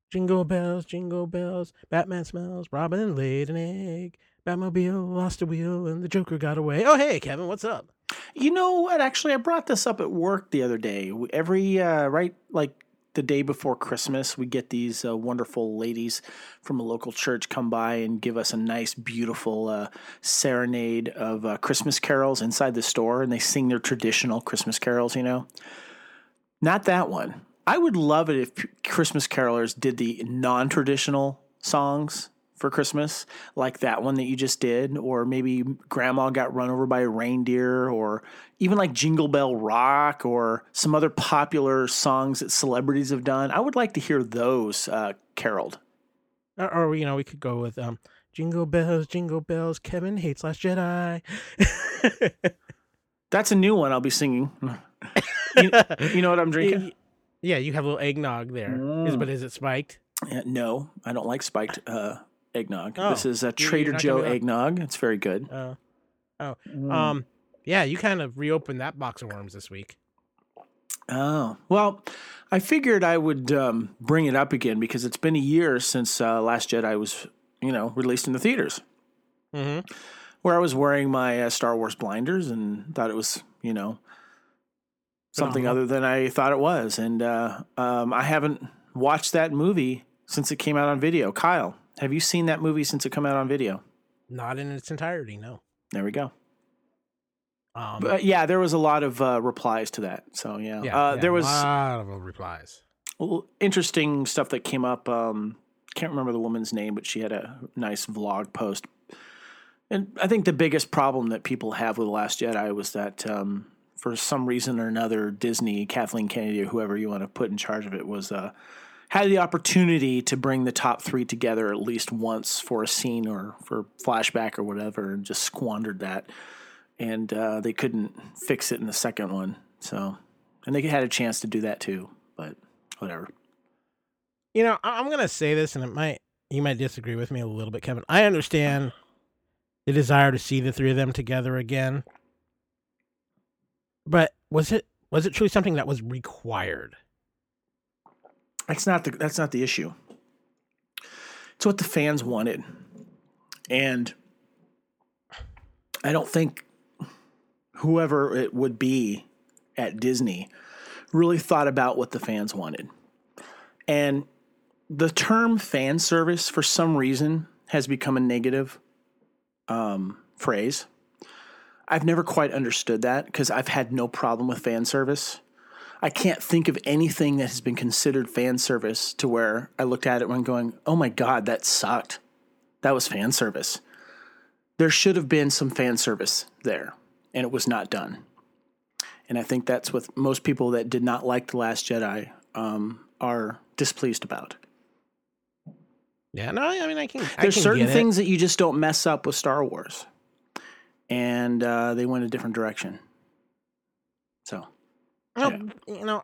jingle bells, Batman smells, Robin laid an egg, Batmobile lost a wheel, and the Joker got away. Oh, hey, Kevin, what's up? You know what? Actually, I brought this up at work the other day. Every right, like the day before Christmas, we get these wonderful ladies from a local church come by and give us a nice, beautiful serenade of Christmas carols inside the store, and they sing their traditional Christmas carols. Not that one. I would love it if Christmas carolers did the non-traditional songs for Christmas, like that one that you just did, or maybe Grandma got run over by a reindeer, or even like Jingle Bell Rock, or some other popular songs that celebrities have done. I would like to hear those caroled. Or we could go with jingle bells, Kevin hates Last Jedi. That's a new one I'll be singing. You know what I'm drinking? Yeah, you have a little eggnog there. But is it spiked? No, I don't like spiked eggnog. Oh, this is a Trader Joe eggnog. It's very good. Yeah, you kind of reopened that box of worms this week. Oh, well, I figured I would bring it up again because it's been a year since Last Jedi was, released in the theaters. Mm-hmm. Where I was wearing my Star Wars blinders and thought it was, something other than I thought it was. And I haven't watched that movie since it came out on video. Kyle, have you seen that movie since it came out on video? Not in its entirety, no. There we go. But yeah, there was a lot of replies to that. So yeah, there was a lot of replies. Interesting stuff that came up. Can't remember the woman's name, but she had a nice vlog post. And I think the biggest problem that people have with The Last Jedi was that for some reason or another, Disney, Kathleen Kennedy, or whoever you want to put in charge of it, was had the opportunity to bring the top three together at least once for a scene or for flashback or whatever, and just squandered that. And they couldn't fix it in the second one. So, and they had a chance to do that too, but whatever. I'm going to say this, and you might disagree with me a little bit, Kevin. I understand the desire to see the three of them together again, but was it truly something that was required? That's not the issue. It's what the fans wanted, and I don't think whoever it would be at Disney really thought about what the fans wanted. And the term fan service, for some reason, has become a negative phrase. I've never quite understood that because I've had no problem with fan service. I can't think of anything that has been considered fan service to where I looked at it when going, oh my God, that sucked. That was fan service. There should have been some fan service there, and it was not done. And I think that's what most people that did not like The Last Jedi are displeased about. Yeah, no, I mean, There's certain things that you just don't mess up with Star Wars. And they went a different direction. So, yeah.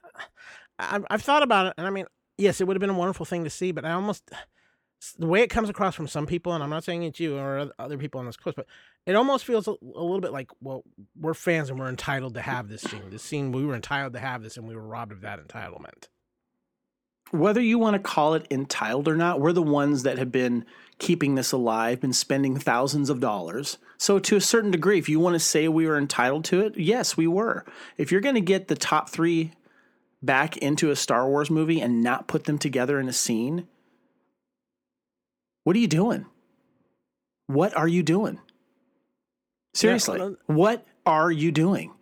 I've thought about it, and I mean, yes, it would have been a wonderful thing to see, but the way it comes across from some people, and I'm not saying it's you or other people on this coast, but it almost feels a little bit like, well, we're fans and we're entitled to have this scene. This scene, we were entitled to have this, and we were robbed of that entitlement. Whether you want to call it entitled or not, we're the ones that have been keeping this alive, been spending thousands of dollars. So to a certain degree, if you want to say we were entitled to it, yes, we were. If you're going to get the top three back into a Star Wars movie and not put them together in a scene, what are you doing? What are you doing? Seriously, what are you doing?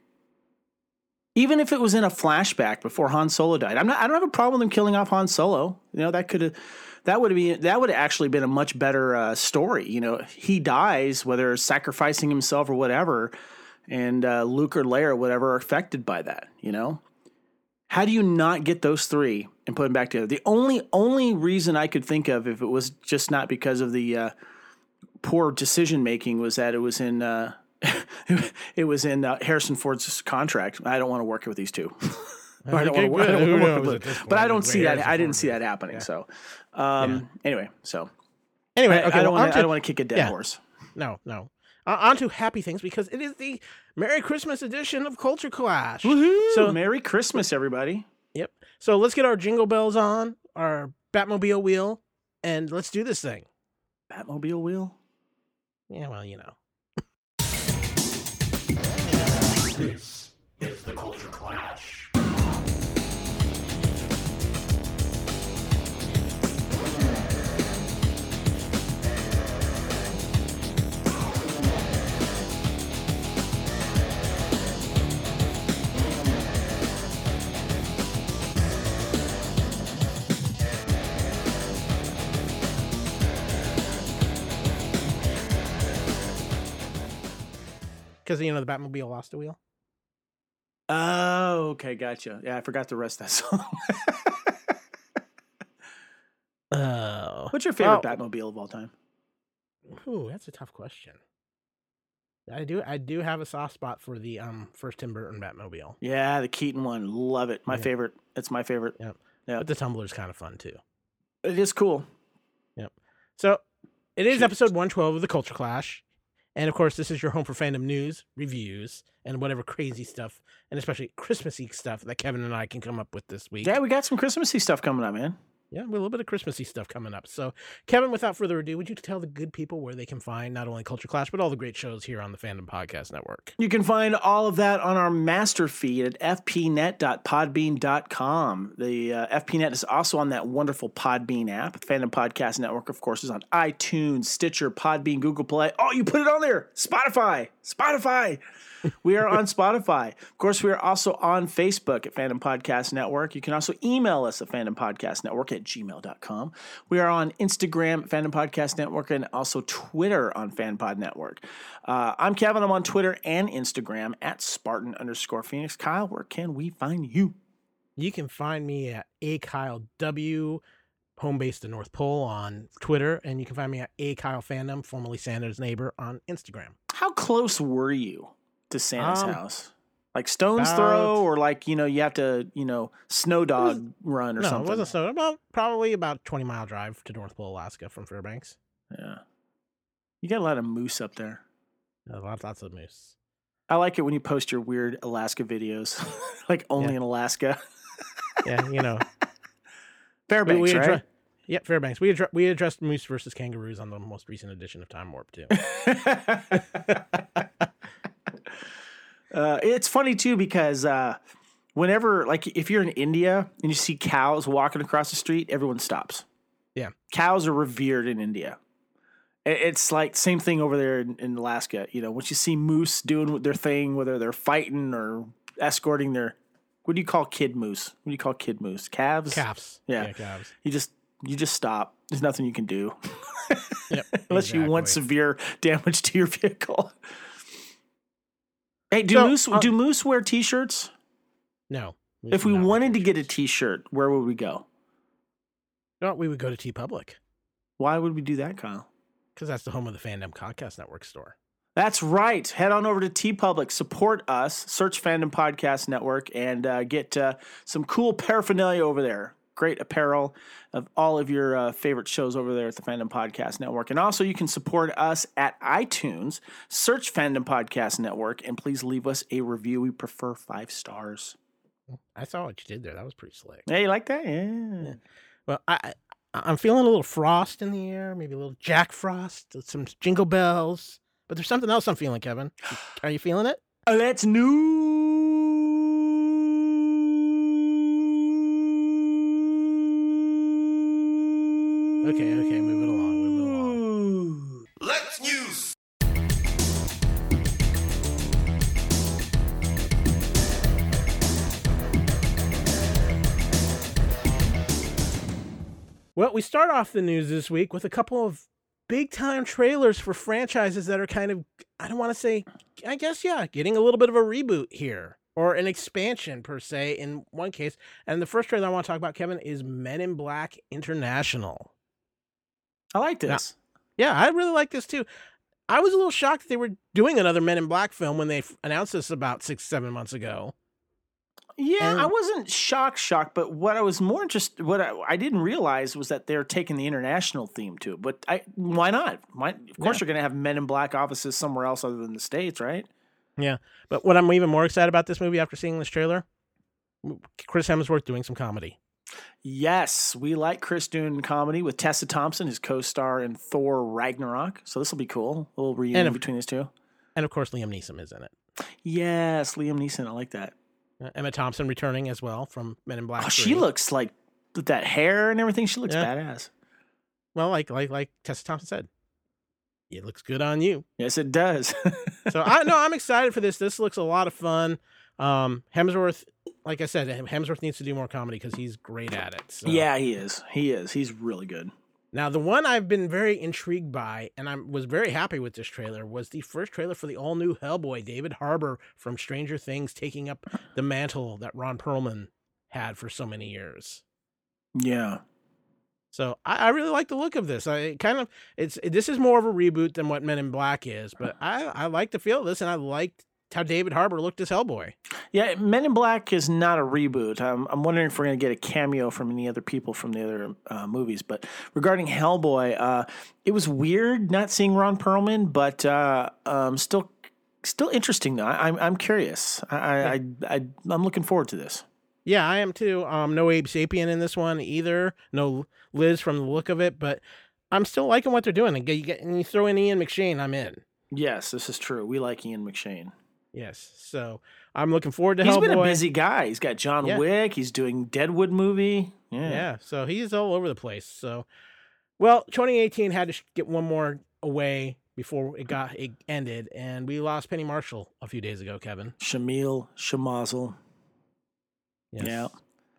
Even if it was in a flashback before Han Solo died, I don't have a problem with them killing off Han Solo. That would have actually been a much better story. He dies, whether sacrificing himself or whatever, and Luke or Leia or whatever are affected by that. How do you not get those three and put them back together? The only reason I could think of, if it was just not because of the poor decision making, was that it was in Harrison Ford's contract. I don't want to work with these two. I don't want to work with them. But I don't see that. I didn't see that happening. Yeah. So, anyway. I don't want to kick a dead horse. No. On to happy things, because it is the Merry Christmas edition of Culture Clash. Woohoo! So Merry Christmas, everybody. Yep. So let's get our jingle bells on, our Batmobile wheel, and let's do this thing. Batmobile wheel? Yeah, well, you know. This is the Culture Clash. Because, you know, the Batmobile lost a wheel. Oh, okay, gotcha. Yeah, I forgot the rest of that song. Oh. What's your favorite Batmobile of all time? Ooh, that's a tough question. I do have a soft spot for the first Tim Burton Batmobile. Yeah, the Keaton one. Love it. My Yeah. favorite. It's my favorite. Yep. Yeah. But the Tumbler's kind of fun too. It is cool. Yep. So it is Cheers. episode 112 of the Culture Clash. And of course, this is your home for fandom news, reviews, and whatever crazy stuff, and especially Christmassy stuff that Kevin and I can come up with this week. Yeah, we got some Christmassy stuff coming up, man. Yeah, we have a little bit of Christmassy stuff coming up. So, Kevin, without further ado, would you tell the good people where they can find not only Culture Clash, but all the great shows here on the Fandom Podcast Network? You can find all of that on our master feed at fpnet.podbean.com. The FPNet is also on that wonderful Podbean app. Fandom Podcast Network, of course, is on iTunes, Stitcher, Podbean, Google Play. Oh, you put it on there. Spotify. We are on Spotify. Of course, we are also on Facebook at Fandom Podcast Network. You can also email us at fandompodcastnetwork@gmail.com. We are on Instagram at Fandom Podcast Network and also Twitter on FanPod Network. I'm Kevin. I'm on Twitter and Instagram at Spartan_Phoenix. Kyle, where can we find you? You can find me at AKyleW, home based in North Pole on Twitter, and you can find me at AKyleFandom, formerly Santa's neighbor, on Instagram. How close were you to Santa's house? Like stone's about- throw, or like, you have to, snow dog run or No, something? it wasn't so. Probably about 20-mile drive to North Pole, Alaska from Fairbanks. Yeah. You got a lot of moose up there. Lots of moose. I like it when you post your weird Alaska videos, like only in Alaska. Yeah, you know. Fairbanks, right? Yep, Fairbanks. We addressed moose versus kangaroos on the most recent edition of Time Warp too. It's funny too because whenever, like, if you're in India and you see cows walking across the street, everyone stops. Yeah, cows are revered in India. It's like same thing over there in Alaska. Once you see moose doing their thing, whether they're fighting or escorting their, what do you call kid moose? What do you call kid moose? Calves? calves. Yeah, calves. You just stop. There's nothing you can do. Yep, Unless you want exactly. severe damage to your vehicle. Hey, do moose wear t-shirts? No. If we wanted to get a t-shirt, where would we go? No, we would go to TeePublic Why would we do that, Kyle? because that's the home of the Fandom Podcast Network store. That's right. Head on over to TeePublic, support us, search Fandom Podcast Network, and get some cool paraphernalia over there. Great apparel of all of your favorite shows over there at the Fandom Podcast Network. And also, you can support us at iTunes. Search Fandom Podcast Network, and please leave us a review. We prefer 5 stars. I saw what you did there. That was pretty slick. Hey, you like that? Yeah. Well, I'm feeling a little frost in the air, maybe a little Jack Frost, some jingle bells. But there's something else I'm feeling, Kevin. Are you feeling it? Let's new. Okay, move it along. Let's news. Well, we start off the news this week with a couple of big-time trailers for franchises that are kind of, I don't want to say, I guess, yeah, getting a little bit of a reboot here, or an expansion, per se, in one case. And the first trailer I want to talk about, Kevin, is Men in Black International. I like this. Yeah, I really like this, too. I was a little shocked that they were doing another Men in Black film when they announced this about 6-7 months ago. Yeah, And- I wasn't shocked, but what I was more interested, what I didn't realize was that they're taking the international theme to it. But why not? Of course, you're going to have Men in Black offices somewhere else other than the States, right? Yeah, but what I'm even more excited about this movie after seeing this trailer, Chris Hemsworth doing some comedy. Yes, we like Chris doing comedy with Tessa Thompson, his co-star in Thor Ragnarok. So this will be cool. A little reunion between these two. And of course, Liam Neeson is in it. Yes, Liam Neeson. I like that. Emma Thompson returning as well from Men in Black. Oh, 3. she looks like with that hair and everything. She looks Yeah. badass. Well, like Tessa Thompson said, it looks good on you. Yes, it does. So I'm excited for this. This looks a lot of fun. Hemsworth, like I said, Hemsworth needs to do more comedy because he's great at it. So. Yeah, he is. He is. He's really good. Now, the one I've been very intrigued by, and I was very happy with this trailer, was the first trailer for the all-new Hellboy, David Harbour from Stranger Things, taking up the mantle that Ron Perlman had for so many years. Yeah. So I really like the look of this. This is more of a reboot than what Men in Black is, but I like the feel of this, and I liked how David Harbour looked as Hellboy. Yeah, Men in Black is not a reboot. I'm wondering if we're going to get a cameo from any other people from the other movies. But regarding Hellboy, it was weird not seeing Ron Perlman, but still interesting though. I'm curious. I'm looking forward to this. Yeah, I am too. No Abe Sapien in this one either. No Liz from the look of it, but I'm still liking what they're doing. And you throw in Ian McShane, I'm in. Yes, this is true. We like Ian McShane. Yes, so I'm looking forward to He's Hellboy. been a busy guy. He's got John Wick. He's doing Deadwood movie. Yeah, so he's all over the place. So, well, 2018 had to get one more away before it ended, and we lost Penny Marshall a few days ago, Kevin. Shamil Shamazel. Yes. Yeah.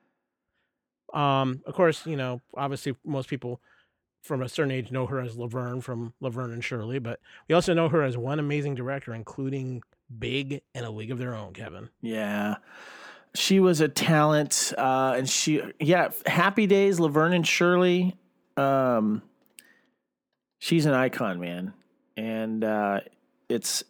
Of course, obviously most people from a certain age know her as Laverne from Laverne and Shirley, but we also know her as one amazing director, including Big and A League of Their Own, Kevin. Yeah. She was a talent, and Happy Days, Laverne and Shirley. She's an icon, man. And it's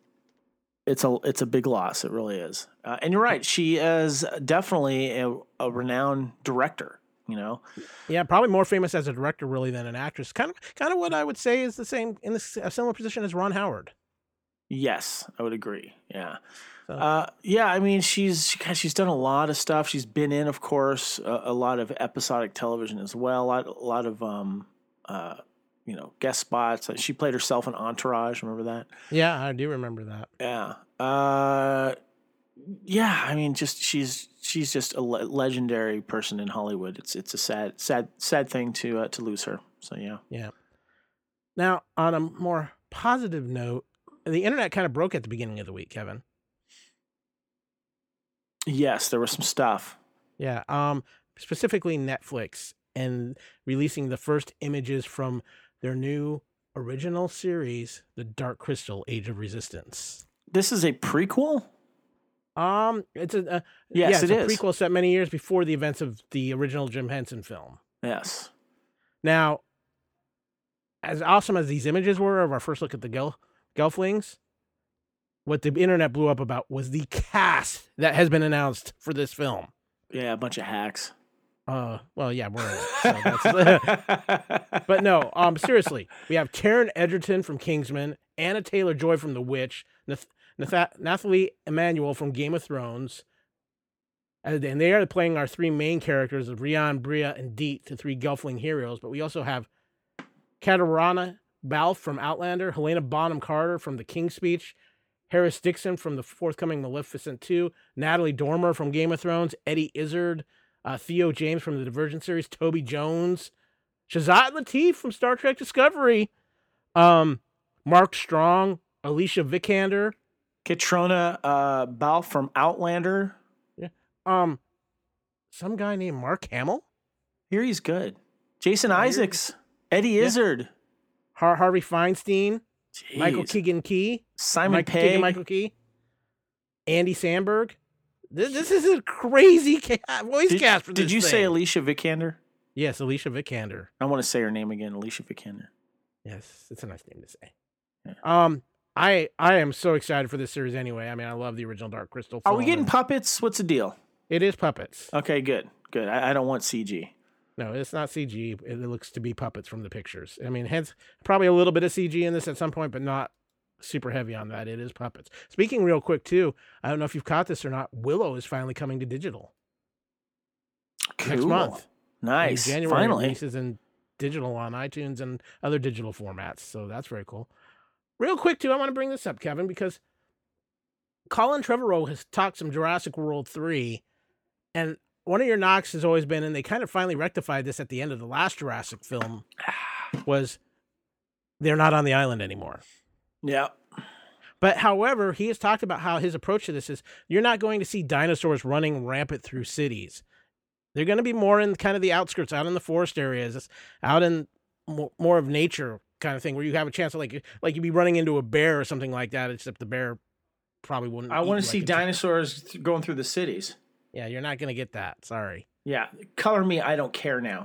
a big loss. It really is. And you're right. She is definitely a renowned director. Yeah, probably more famous as a director really than an actress. Kind of what I would say is the same in a similar position as Ron Howard. Yes, I would agree. Yeah. So. I mean, she's done a lot of stuff. She's been in, of course, a lot of episodic television as well. A lot of guest spots. She played herself in Entourage. Remember that? Yeah, I do remember that. Yeah. I mean, she's just a legendary person in Hollywood. It's a sad thing to lose her. So yeah. Yeah. Now, on a more positive note, the internet kind of broke at the beginning of the week, Kevin. Yes, there was some stuff. Yeah. Specifically Netflix and releasing the first images from their new original series, The Dark Crystal: Age of Resistance. This is a prequel? It's a yes, it is. prequel set many years before the events of the original Jim Henson film. Yes. Now, as awesome as these images were of our first look at the Gelflings, what the internet blew up about was the cast that has been announced for this film. Yeah, a bunch of hacks. Well, yeah, we're in it. So that's but no, seriously, we have Taron Egerton from Kingsman, Anna Taylor-Joy from The Witch, Nathalie Emmanuel from Game of Thrones, and they are playing our three main characters of Rian, Bria, and Deet, the three Gelfling heroes. But we also have Katarina Balfe from Outlander, Helena Bonham Carter from The King's Speech, Harris Dixon from the forthcoming Maleficent 2, Natalie Dormer from Game of Thrones, Eddie Izzard, Theo James from the Divergent series, Toby Jones, Shazad Latif from Star Trek Discovery, Mark Strong, Alicia Vikander, Katrina Balfe from Outlander. Yeah. Some guy named Mark Hamill. Here he's good. Jason Isaacs, Eddie Izzard, Harvey Feinstein, Jeez. Michael Keegan Key, Simon Pegg, Michael Key, Andy Samberg. This is a crazy voice cast for this Did you say Alicia Vikander? Yes, Alicia Vikander. I want to say her name again, Alicia Vikander. Yes, it's a nice name to say. Yeah. I am so excited for this series anyway. I mean, I love the original Dark Crystal film. Are we getting puppets? What's the deal? It is puppets. Okay, good. I don't want CG. No, it's not CG. It looks to be puppets from the pictures. I mean, hence probably a little bit of CG in this at some point, but not super heavy on that. It is puppets. Speaking real quick too, I don't know if you've caught this or not. Willow is finally coming to digital. next month. Nice. In January Finally. releases in digital on iTunes and other digital formats. So that's very cool. Real quick, too, I want to bring this up, Kevin, because Colin Trevorrow has talked some Jurassic World 3, and one of your knocks has always been, and they kind of finally rectified this at the end of the last Jurassic film, was they're not on the island anymore. Yeah. But however, he has talked about how his approach to this is you're not going to see dinosaurs running rampant through cities. They're going to be more in kind of the outskirts, out in the forest areas, out in more of nature kind of thing, where you have a chance to like you'd be running into a bear or something like that, except the bear probably wouldn't. I want to eat see like dinosaurs going through the cities. Yeah, you're not going to get that. Sorry. Yeah. Color me, I don't care now.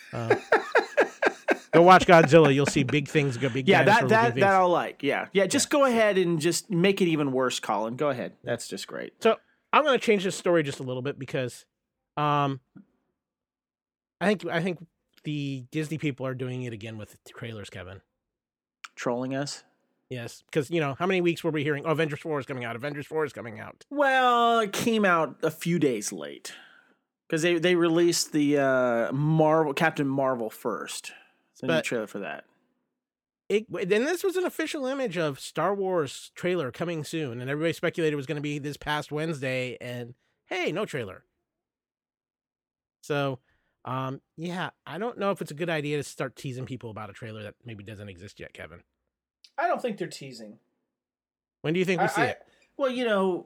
Go watch Godzilla. You'll see big things. Big Yeah, dinosaurs that with big things. I'll like. Yeah. Just go ahead and just make it even worse, Colin. Go ahead. That's just great. So I'm going to change this story just a little bit because, I think the Disney people are doing it again with trailers, Kevin. Trolling us? Yes, because how many weeks were we hearing? Oh, Avengers 4 is coming out. Avengers 4 is coming out. Well, it came out a few days late because they released the Captain Marvel first. So new trailer for that. Then this was an official image of Star Wars trailer coming soon, and everybody speculated it was going to be this past Wednesday, and hey, no trailer. So, yeah, I don't know if it's a good idea to start teasing people about a trailer that maybe doesn't exist yet, Kevin. I don't think they're teasing. When do you think we see it? Well,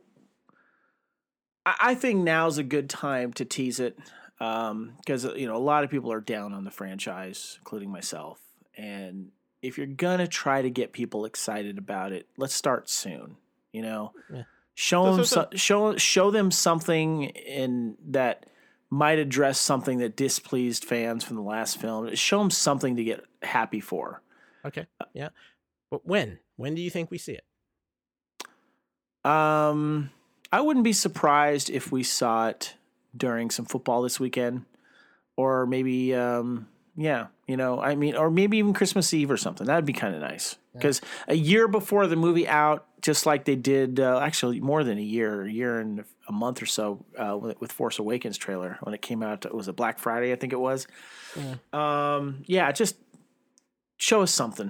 I think now's a good time to tease it because, a lot of people are down on the franchise, including myself. And if you're going to try to get people excited about it, let's start soon, Yeah. Show them something that might address something that displeased fans from the last film. Show them something to get happy for. Okay, yeah. But when? When do you think we see it? I wouldn't be surprised if we saw it during some football this weekend, or maybe, or maybe even Christmas Eve or something. That'd be kind of nice because a year before the movie out, just like they did, actually more than a year and a month or so with Force Awakens trailer when it came out. It was a Black Friday, I think it was. Yeah. Just show us something,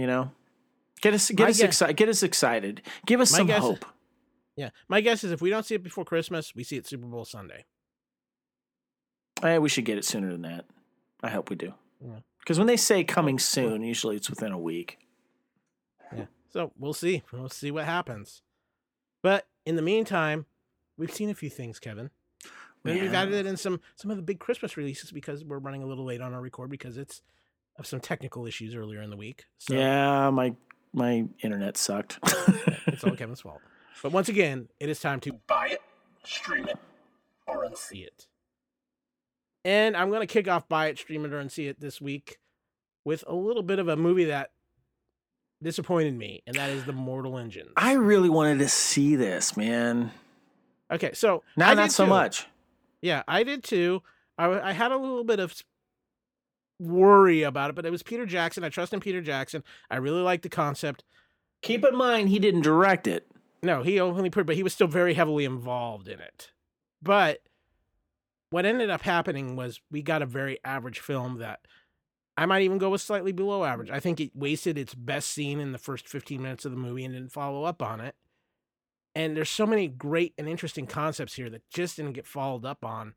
Get us excited. Give us some hope. Yeah, my guess is if we don't see it before Christmas, we see it Super Bowl Sunday. We should get it sooner than that. I hope we do. Because when they say coming soon, usually it's within a week. Yeah. So we'll see. We'll see what happens. But in the meantime, we've seen a few things, Kevin. And we've added it in some of the big Christmas releases because we're running a little late on our record because it's of some technical issues earlier in the week. So yeah, my internet sucked. It's all Kevin's fault. But once again, it is time to Buy it, stream it, or unsee it. And I'm going to kick off Buy It, Stream It, or Unsee It this week with a little bit of a movie that disappointed me, and that is The Mortal Engines. I really wanted to see this, man. Okay, so now not so much. Yeah, I did too. I had a little bit of worry about it, but it was Peter Jackson. I trust in Peter Jackson. I really like the concept. Keep in mind, he didn't direct it. No, he only put, but he was still very heavily involved in it. But what ended up happening was we got a very average film that I might even go with slightly below average. I think it wasted its best scene in the first 15 minutes of the movie and didn't follow up on it. And there's so many great and interesting concepts here that just didn't get followed up on.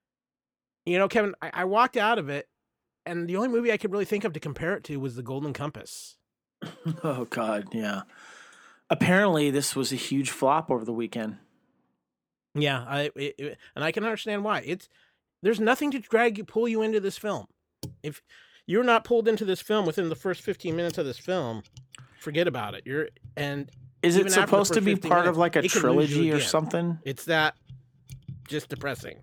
Kevin, I walked out of it, and the only movie I could really think of to compare it to was The Golden Compass. Oh, God, yeah. Apparently, this was a huge flop over the weekend. Yeah, and I can understand why. There's nothing to pull you into this film. If you're not pulled into this film within the first 15 minutes of this film, forget about it. Is it supposed to be part of like a trilogy or something? It's that just depressing.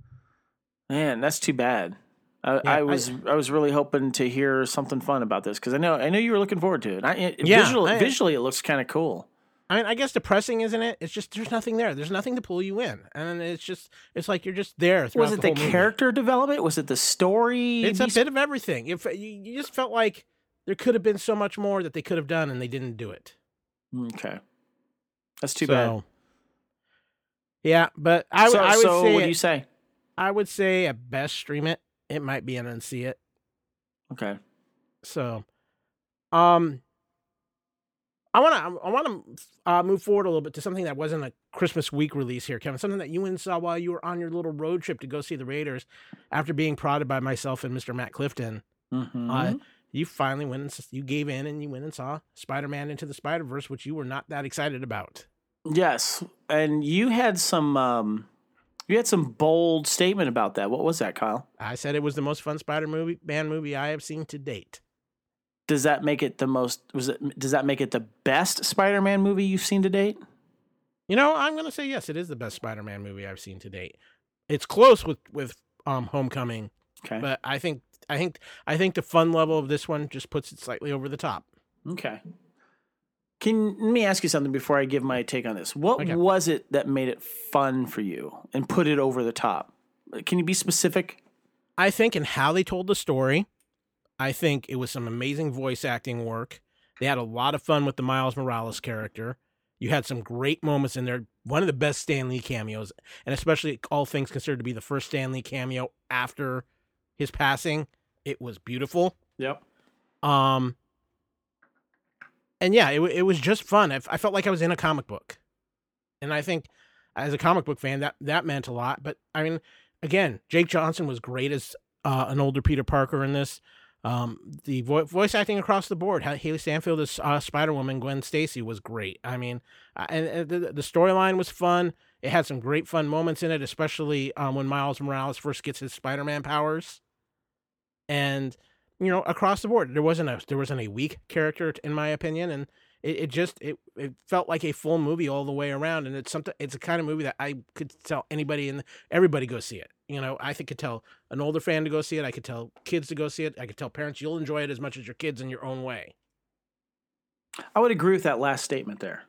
Man, that's too bad. I was really hoping to hear something fun about this because I know you were looking forward to it. Visually, it looks kind of cool. I mean, I guess depressing, isn't it? It's just there's nothing there. There's nothing to pull you in, and it's like you're just there. Was it the character development? Was it the story? It's a bit of everything. If you just felt like there could have been so much more that they could have done, and they didn't do it. Okay, that's too bad. Yeah, but I would say. What do you say? I would say at best stream it. It might be an unsee it. Okay. So, um, I wanna move forward a little bit to something that wasn't a Christmas week release here, Kevin. Something that you went and saw while you were on your little road trip to go see the Raiders, after being prodded by myself and Mr. Matt Clifton. Mm-hmm. You finally went and you gave in and you went and saw Spider-Man Into the Spider-Verse, which you were not that excited about. Yes, and you had some bold statement about that. What was that, Kyle? I said it was the most fun Spider-Man movie I have seen to date. Does that make it does that make it the best Spider-Man movie you've seen to date? You know, I'm gonna say yes. It is the best Spider-Man movie I've seen to date. It's close with Homecoming, Okay. but I think the fun level of this one just puts it slightly over the top. Okay. Let me ask you something before I give my take on this. What Okay. was it that made it fun for you and put it over the top? Can you be specific? I think in how they told the story, I think it was some amazing voice acting work. They had a lot of fun with the Miles Morales character. You had some great moments in there. One of the best Stan Lee cameos, and especially all things considered to be the first Stan Lee cameo after his passing. It was beautiful. Yep. And yeah, it was just fun. I felt like I was in a comic book. And I think as a comic book fan, that meant a lot. But I mean, again, Jake Johnson was great as an older Peter Parker in this. The voice acting across the board, Haley Stanfield as Spider-Woman, Gwen Stacy was great. I mean, and the storyline was fun. It had some great fun moments in it, especially when Miles Morales first gets his Spider-Man powers. And you know, across the board, there wasn't a weak character in my opinion, and it felt like a full movie all the way around. And it's a kind of movie that I could tell anybody and everybody go see it. You know, I could tell an older fan to go see it. I could tell kids to go see it. I could tell parents you'll enjoy it as much as your kids in your own way. I would agree with that last statement there.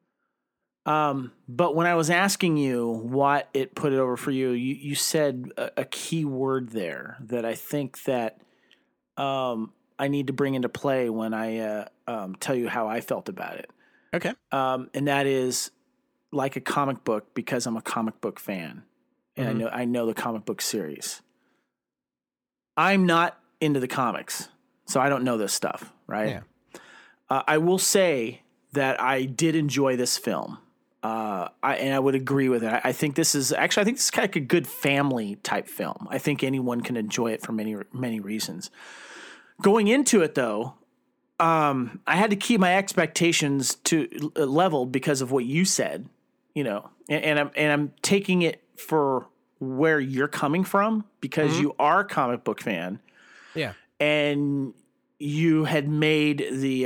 But when I was asking you what it put it over for you, you said a key word there that I think that I need to bring into play when I tell you how I felt about it. Okay. And that is like a comic book, because I'm a comic book fan. And I know the comic book series. I'm not into the comics, so I don't know this stuff, right? Yeah. I will say that I did enjoy this film. And I would agree with it. I think this is kind of like a good family type film. I think anyone can enjoy it for many, many reasons. Going into it, though, I had to keep my expectations to leveled because of what you said, you know, and I'm taking it for where you're coming from, because you are a comic book fan. Yeah. And you had made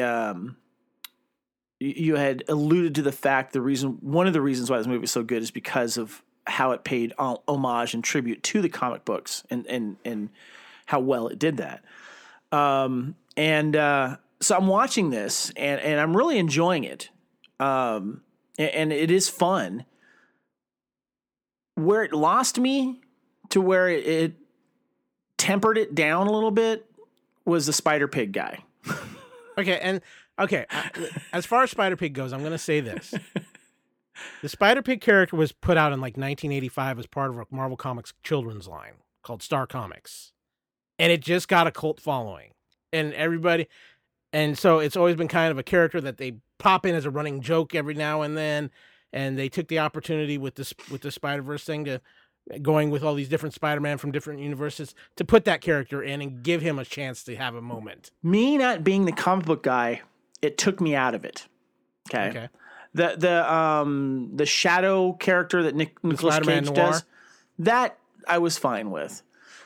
you had alluded to the fact one of the reasons why this movie is so good is because of how it paid homage and tribute to the comic books and how well it did that. So I'm watching this and I'm really enjoying it. And it is fun. Where it lost me to where it tempered it down a little bit was the Spider-Pig guy. Okay. As far as Spider-Pig goes, I'm going to say this. The Spider-Pig character was put out in like 1985 as part of a Marvel Comics children's line called Star Comics. And it just got a cult following. And so it's always been kind of a character that they pop in as a running joke every now and then. And they took the opportunity with the Spider-Verse thing to going with all these different Spider-Man from different universes to put that character in and give him a chance to have a moment. Me not being the comic book guy, it took me out of it. Okay. The shadow character that Nicolas Cage does, that I was fine with.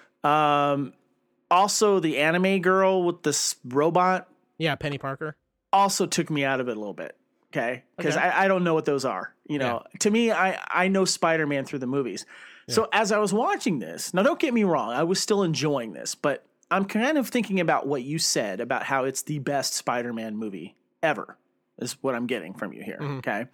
Also, the anime girl with this robot. Yeah, Penny Parker. Also took me out of it a little bit. Okay. Because I don't know what those are. You know, to me, I know Spider-Man through the movies. Yeah. So as I was watching this, now don't get me wrong, I was still enjoying this, but I'm kind of thinking about what you said about how it's the best Spider-Man movie ever, is what I'm getting from you here. Mm-hmm. Okay.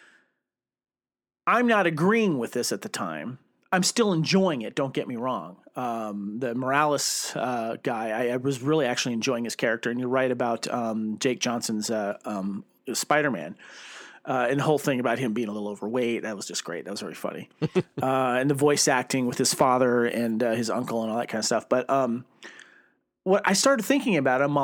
I'm not agreeing with this at the time. I'm still enjoying it. Don't get me wrong. The Morales guy, I was really actually enjoying his character. And you're right about Jake Johnson's Spider-Man. And the whole thing about him being a little overweight, that was just great. That was very funny. And the voice acting with his father and his uncle and all that kind of stuff. But what I started thinking about him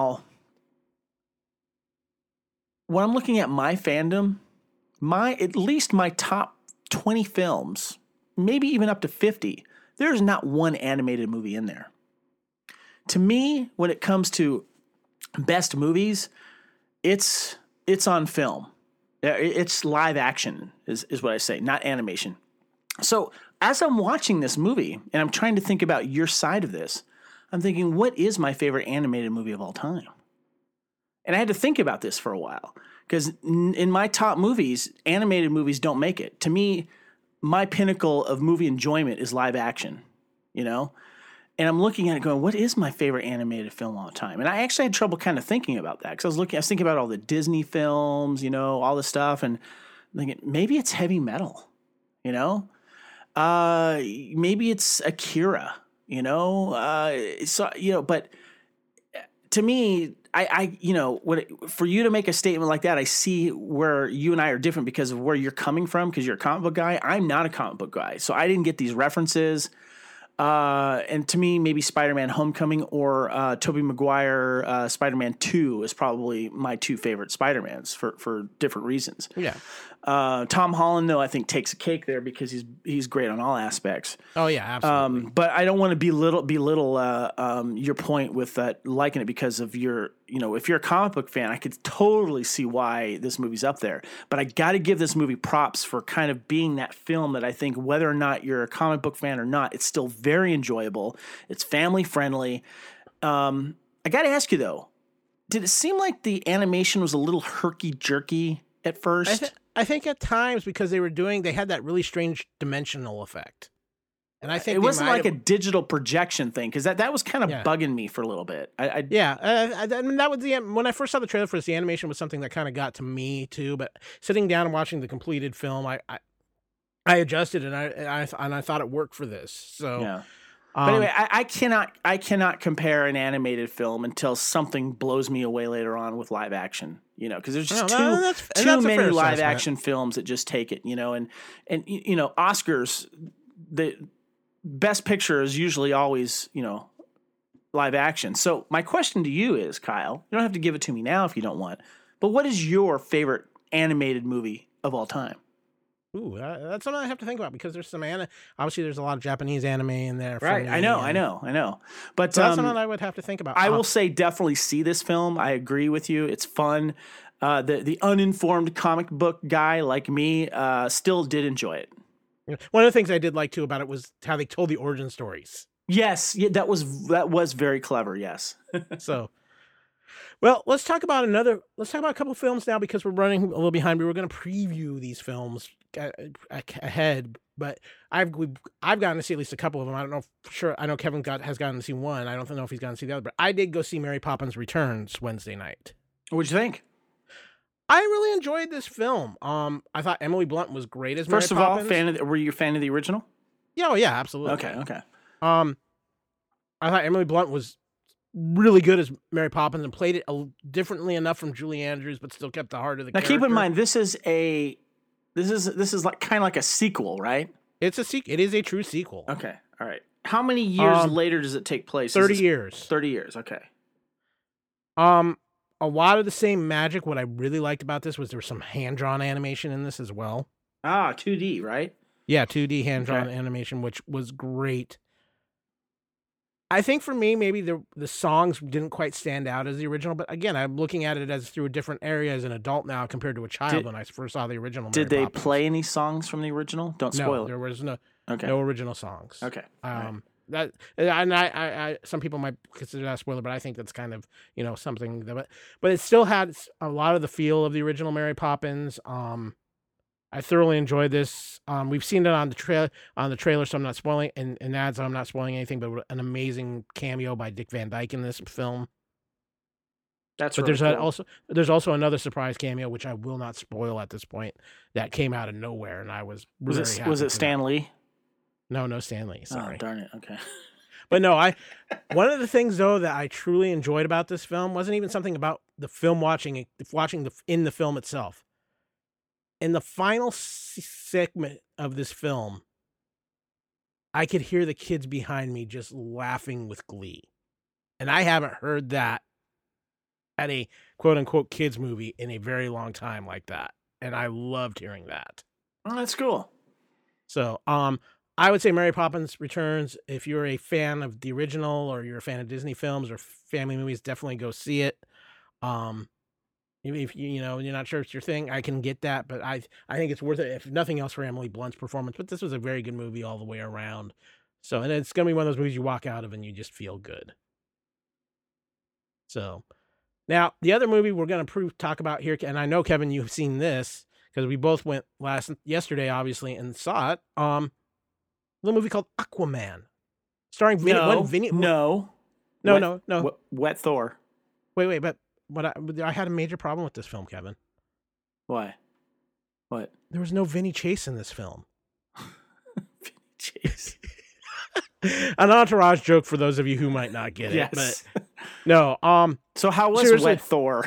when I'm looking at my fandom, at least my top 20 films, maybe even up to 50, there's not one animated movie in there. To me, when it comes to best movies, it's on film. It's live action is what I say, not animation. So as I'm watching this movie and I'm trying to think about your side of this, I'm thinking, what is my favorite animated movie of all time? And I had to think about this for a while because in my top movies, animated movies don't make it. To me, my pinnacle of movie enjoyment is live action, you know? And I'm looking at it going, what is my favorite animated film of all time? And I actually had trouble kind of thinking about that because I was thinking about all the Disney films, you know, all the stuff, and thinking maybe it's Heavy Metal, you know? Maybe it's Akira, you know? But to me, for you to make a statement like that, I see where you and I are different because of where you're coming from, because you're a comic book guy. I'm not a comic book guy, so I didn't get these references. And to me, maybe Spider-Man Homecoming or Tobey Maguire Spider-Man 2 is probably my two favorite Spider-Mans for different reasons. Yeah. Tom Holland, though, I think takes a cake there because he's great on all aspects. Oh yeah, absolutely. But I don't want to belittle your point with that liking it because of if you're a comic book fan, I could totally see why this movie's up there. But I got to give this movie props for kind of being that film that I think whether or not you're a comic book fan or not, it's still very enjoyable. It's family friendly. I got to ask you though, did it seem like the animation was a little herky jerky at first? I think at times because they had that really strange dimensional effect. And I think it wasn't like a digital projection thing because that was kind of bugging me for a little bit. I mean, that was when I first saw the trailer for this, the animation was something that kind of got to me too. But sitting down and watching the completed film, I adjusted and I thought it worked for this. So, yeah. But anyway, I cannot compare an animated film until something blows me away later on with live action. You know, because there's just too many live action films that just take it. You know, and Oscars, the Best Picture is usually always live action. So my question to you is, Kyle, you don't have to give it to me now if you don't want, but what is your favorite animated movie of all time? Ooh, that's something I have to think about because there's some obviously there's a lot of Japanese anime in there. Right, I know. But so that's something I would have to think about. I will say definitely see this film. I agree with you. It's fun. The uninformed comic book guy like me still did enjoy it. One of the things I did like too about it was how they told the origin stories. Yes, that was very clever. Yes. So. Well, let's talk about a couple of films now because we're running a little behind. We were going to preview these films ahead, but I've gotten to see at least a couple of them. I don't know for sure. I know Kevin has gotten to see one. I don't know if he's gotten to see the other, but I did go see Mary Poppins Returns Wednesday night. What'd you think? I really enjoyed this film. I thought Emily Blunt was great as Mary Poppins. First of all, were you a fan of the original? Yeah, yeah, absolutely. Okay. I thought Emily Blunt was really good as Mary Poppins and played it differently enough from Julie Andrews, but still kept the heart of the character. Now, keep in mind, this is like kind of like a sequel, right? It's a sequel. It is a true sequel. Okay, all right. How many years later does it take place? 30 years. 30 years. Okay. A lot of the same magic. What I really liked about this was there was some hand-drawn animation in this as well. 2D, right? Yeah, 2D hand-drawn animation, which was great. I think for me, maybe the songs didn't quite stand out as the original, but again, I'm looking at it as through a different area as an adult now compared to a child when I first saw the original. Did they play any songs from the original? Don't spoil it. There was no original songs. Okay. That and I some people might consider that a spoiler, but I think that's kind of something that, but it still had a lot of the feel of the original Mary Poppins. I thoroughly enjoyed this. We've seen it on the trailer, so I'm not spoiling, and ads, so I'm not spoiling anything. But an amazing cameo by Dick Van Dyke in this film. But really cool. There's also another surprise cameo, which I will not spoil at this point, that came out of nowhere, and I was really happy. Was it Stan Lee? No Stan Lee. Sorry. Oh, darn it. Okay. But no, one of the things though that I truly enjoyed about this film wasn't even something about the film in the film itself. in the final segment of this film, I could hear the kids behind me just laughing with glee. And I haven't heard that at a quote unquote kids movie in a very long time like that. And I loved hearing that. Oh, that's cool. So, I would say Mary Poppins Returns. If you're a fan of the original or you're a fan of Disney films or family movies, definitely go see it. If you know you're not sure it's your thing, I can get that, but I think it's worth it if nothing else for Emily Blunt's performance. But this was a very good movie all the way around. So, and it's gonna be one of those movies you walk out of and you just feel good. So, now the other movie we're gonna talk about here, and I know Kevin, you've seen this because we both went yesterday, obviously, and saw it. The movie called Aquaman, starring Vinny. No. Wet Thor. Wait, but I had a major problem with this film, Kevin. Why? What? There was no Vinny Chase in this film. Vinny Chase. An Entourage joke for those of you who might not get it. Yes. But no. So how was seriously, Wet Thor?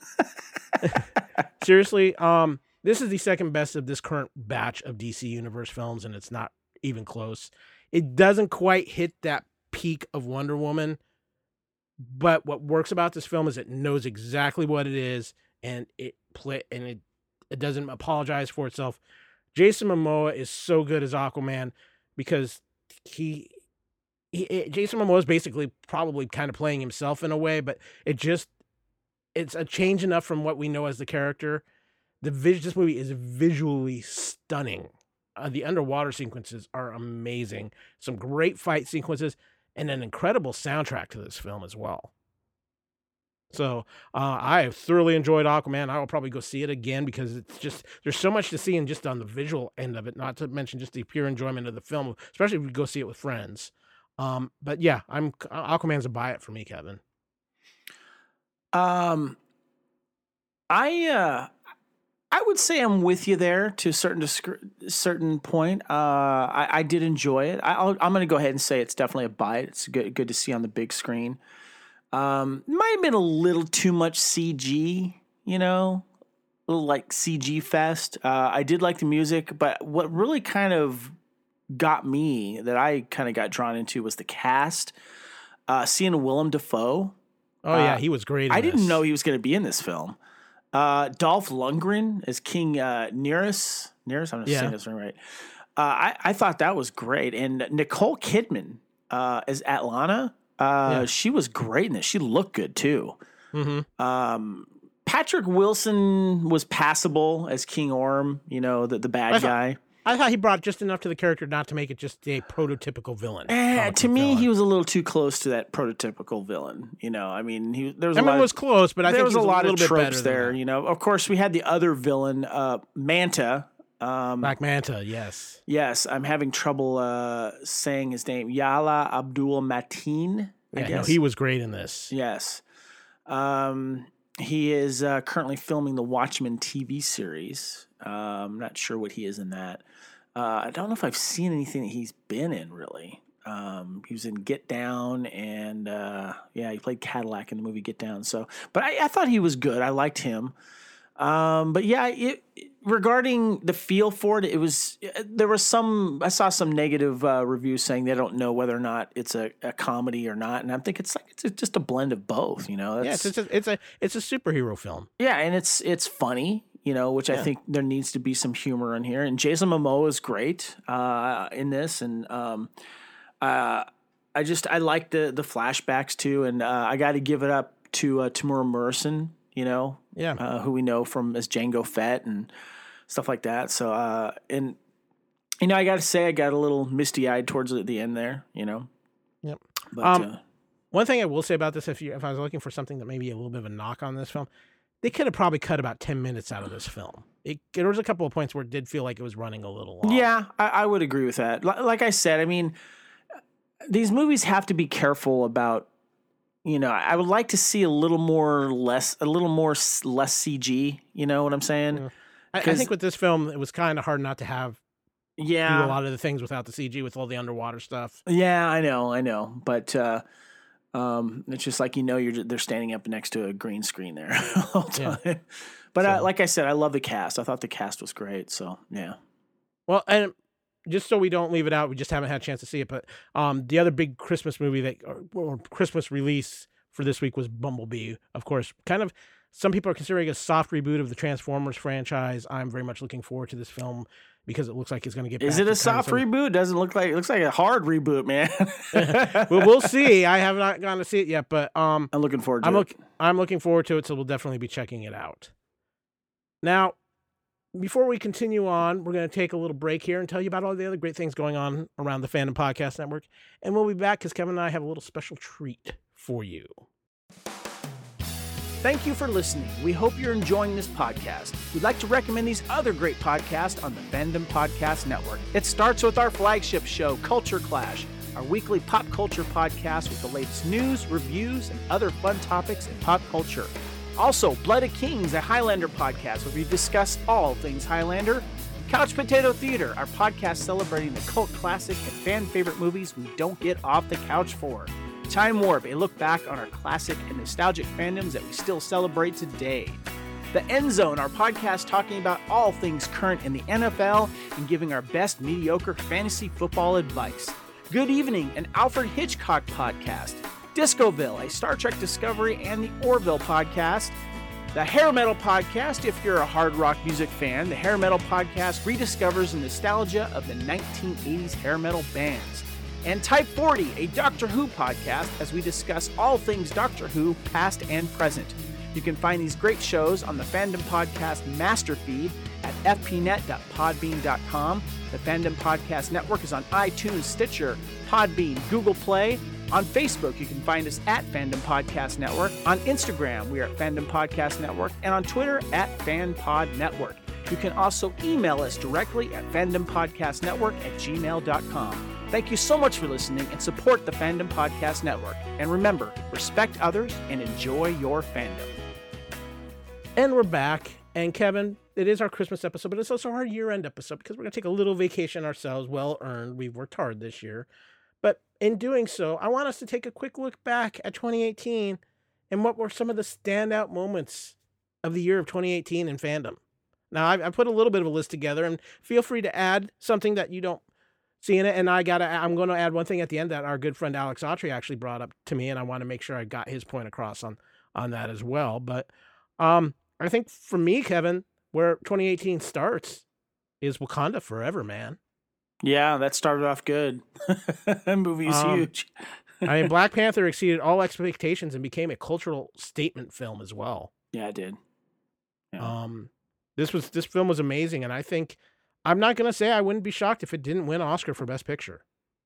Seriously, this is the second best of this current batch of DC Universe films, and it's not even close. It doesn't quite hit that peak of Wonder Woman, but what works about this film is it knows exactly what it is, and it doesn't apologize for itself. Jason Momoa is so good as Aquaman because Jason Momoa is basically probably kind of playing himself in a way, but it's a change enough from what we know as the character. This movie is visually stunning. The underwater sequences are amazing. Some great fight sequences and an incredible soundtrack to this film as well. So I have thoroughly enjoyed Aquaman. I will probably go see it again because it's just there's so much to see and just on the visual end of it, not to mention just the pure enjoyment of the film, especially if we go see it with friends. But yeah, Aquaman's a buy it for me, Kevin. I would say I'm with you there to a certain point. I did enjoy it. I'm going to go ahead and say it's definitely a buy it. It's good to see on the big screen. Might have been a little too much CG, a little like CG fest. I did like the music, but what really kind of got me that I kind of got drawn into was the cast. Seeing Willem Dafoe. Oh yeah, he was great. I didn't know he was going to be in this film. Dolph Lundgren as King Nereus. I'm not saying this right. I thought that was great, and Nicole Kidman as Atlanta. She was great in this. She looked good too. Mm-hmm. Patrick Wilson was passable as King Orm. The bad guy. I thought he brought just enough to the character not to make it just a prototypical villain. To me, he was a little too close to that prototypical villain. There was a lot. It was close, but I think there was a lot of bit tropes there. Of course, we had the other villain, Manta. Black Manta, yes. Yes, I'm having trouble saying his name. Yala Abdul Mateen. I guess. No, he was great in this. Yes. He is currently filming the Watchmen TV series. I'm not sure what he is in that. I don't know if I've seen anything that he's been in, really. He was in Get Down, and he played Cadillac in the movie Get Down. But I thought he was good. I liked him. But yeah, regarding the feel for it, I saw some negative reviews saying they don't know whether or not it's a comedy or not, and I'm thinking it's just a blend of both. It's a superhero film. Yeah, and it's funny. Which I think there needs to be some humor in here. And Jason Momoa is great in this, and I like the flashbacks too. And I got to give it up to Tamura Morrison. Who we know from as Jango Fett and stuff like that. So I got to say I got a little misty eyed towards the end there. Yep. But one thing I will say about this, if I was looking for something that may be a little bit of a knock on this film. They could have probably cut about 10 minutes out of this film. There was a couple of points where it did feel like it was running a little long. Yeah, I would agree with that. Like I said, I mean, these movies have to be careful about, I would like to see a little more less CG. You know what I'm saying? Yeah. I think with this film, it was kind of hard not to have do a lot of the things without the CG with all the underwater stuff. Yeah, I know. But It's just like they're standing up next to a green screen there all the time. Yeah. But like I said, I love the cast. I thought the cast was great. So yeah. Well, and just so we don't leave it out, we just haven't had a chance to see it. But the other big Christmas movie or Christmas release for this week was Bumblebee. Of course, kind of some people are considering a soft reboot of the Transformers franchise. I'm very much looking forward to this film because it looks like it's going to get. Is it a soft reboot? Doesn't look like. It looks like a hard reboot, man. Well, we'll see. I have not gone to see it yet, but I'm looking forward to it. I'm looking forward to it, so we'll definitely be checking it out. Now, before we continue on, we're going to take a little break here and tell you about all the other great things going on around the Fandom Podcast Network. And we'll be back because Kevin and I have a little special treat for you. Thank you for listening. We hope you're enjoying this podcast. We'd like to recommend these other great podcasts on the Fandom Podcast Network. It starts with our flagship show, Culture Clash, our weekly pop culture podcast with the latest news, reviews, and other fun topics in pop culture. Also, Blood of Kings, a Highlander podcast where we discuss all things Highlander. Couch Potato Theater, our podcast celebrating the cult classic and fan favorite movies we don't get off the couch for. Time Warp, a look back on our classic and nostalgic fandoms that we still celebrate today. The End Zone, our podcast talking about all things current in the NFL and giving our best mediocre fantasy football advice. Good Evening, an Alfred Hitchcock podcast. Discoville, a Star Trek Discovery and the Orville podcast. The Hair Metal Podcast, if you're a hard rock music fan, the Hair Metal Podcast rediscovers the nostalgia of the 1980s hair metal bands. And Type 40, a Doctor Who podcast, as we discuss all things Doctor Who, past and present. You can find these great shows on the Fandom Podcast master feed at fpnet.podbean.com. The Fandom Podcast Network is on iTunes, Stitcher, Podbean, Google Play. On Facebook, you can find us at Fandom Podcast Network. On Instagram, we are at Fandom Podcast Network. And on Twitter, at FanPod Network. You can also email us directly at fandompodcastnetwork@gmail.com. Thank you so much for listening and support the Fandom Podcast Network. And remember, respect others and enjoy your fandom. And we're back. And Kevin, it is our Christmas episode, but it's also our year-end episode because we're going to take a little vacation ourselves, well-earned. We've worked hard this year. But in doing so, I want us to take a quick look back at 2018 and what were some of the standout moments of the year of 2018 in fandom. Now, I put a little bit of a list together, and feel free to add something that you don't see in it. And I'm going to add one thing at the end that our good friend Alex Autry actually brought up to me, and I want to make sure I got his point across on that as well. But I think for me, Kevin, where 2018 starts is Wakanda Forever, man. Yeah, that started off good. That movie is huge. I mean, Black Panther exceeded all expectations and became a cultural statement film as well. Yeah, it did. Yeah. This film was amazing, and I think I'm not gonna say I wouldn't be shocked if it didn't win an Oscar for Best Picture.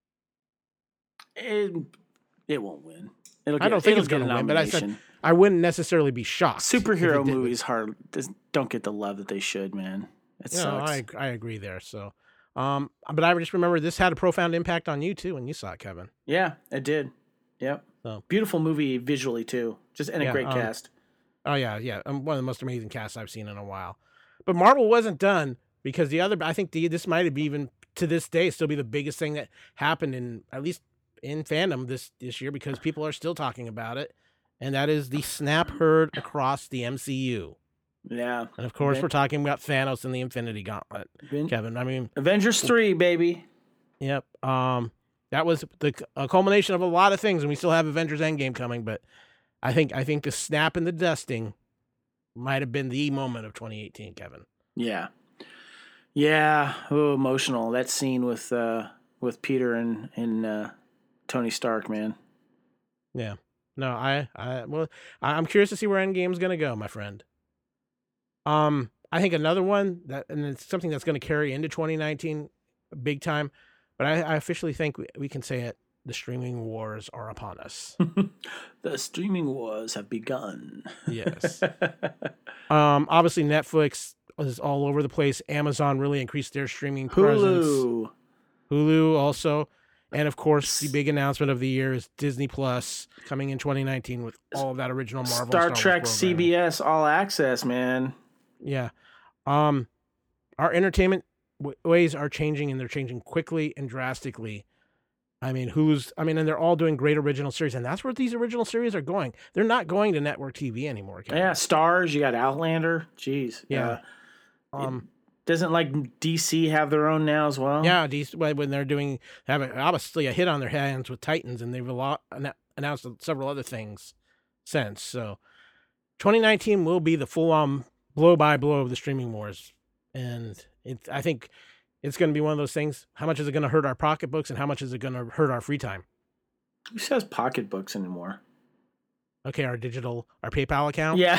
It won't win. I don't think it's gonna win, but I said I wouldn't necessarily be shocked. Superhero movies don't get the love that they should, man. It sucks. I agree there. So, but I just remember this had a profound impact on you too when you saw it, Kevin. Yeah, it did. Yep. So, beautiful movie visually too. Just and a great cast. Oh yeah. One of the most amazing casts I've seen in a while. But Marvel wasn't done because this might have even to this day still be the biggest thing that happened in at least in fandom this year because people are still talking about it, and that is the snap heard across the MCU. Yeah. And of course, we're talking about Thanos and the Infinity Gauntlet, Kevin. I mean, Avengers 3, baby. Yep. That was a culmination of a lot of things, and we still have Avengers Endgame coming, but I think the snap and the dusting might have been the moment of 2018, Kevin. Yeah. Yeah. Oh, emotional. That scene with Peter and Tony Stark, man. Yeah. No, I'm curious to see where Endgame's going to go, my friend. I think another one and it's something that's going to carry into 2019 big time, but I officially think we can say it. The streaming wars are upon us. The streaming wars have begun. Yes. Obviously Netflix is all over the place. Amazon really increased their streaming presence. Hulu also. And of course, the big announcement of the year is Disney Plus coming in 2019 with all of that original Marvel Star Trek CBS All Access, man. Yeah. Our entertainment ways are changing, and they're changing quickly and drastically. I mean, and they're all doing great original series, and that's where these original series are going. They're not going to network TV anymore. Kevin. Yeah, Stars. You got Outlander. Jeez. Yeah. Doesn't like DC have their own now as well? Yeah, when they're obviously a hit on their hands with Titans, and they've announced several other things since. So 2019 will be the full-on blow-by-blow of the streaming wars. And I think it's going to be one of those things. How much is it going to hurt our pocketbooks, and how much is it going to hurt our free time? Who says pocketbooks anymore? Okay, our PayPal account? Yeah.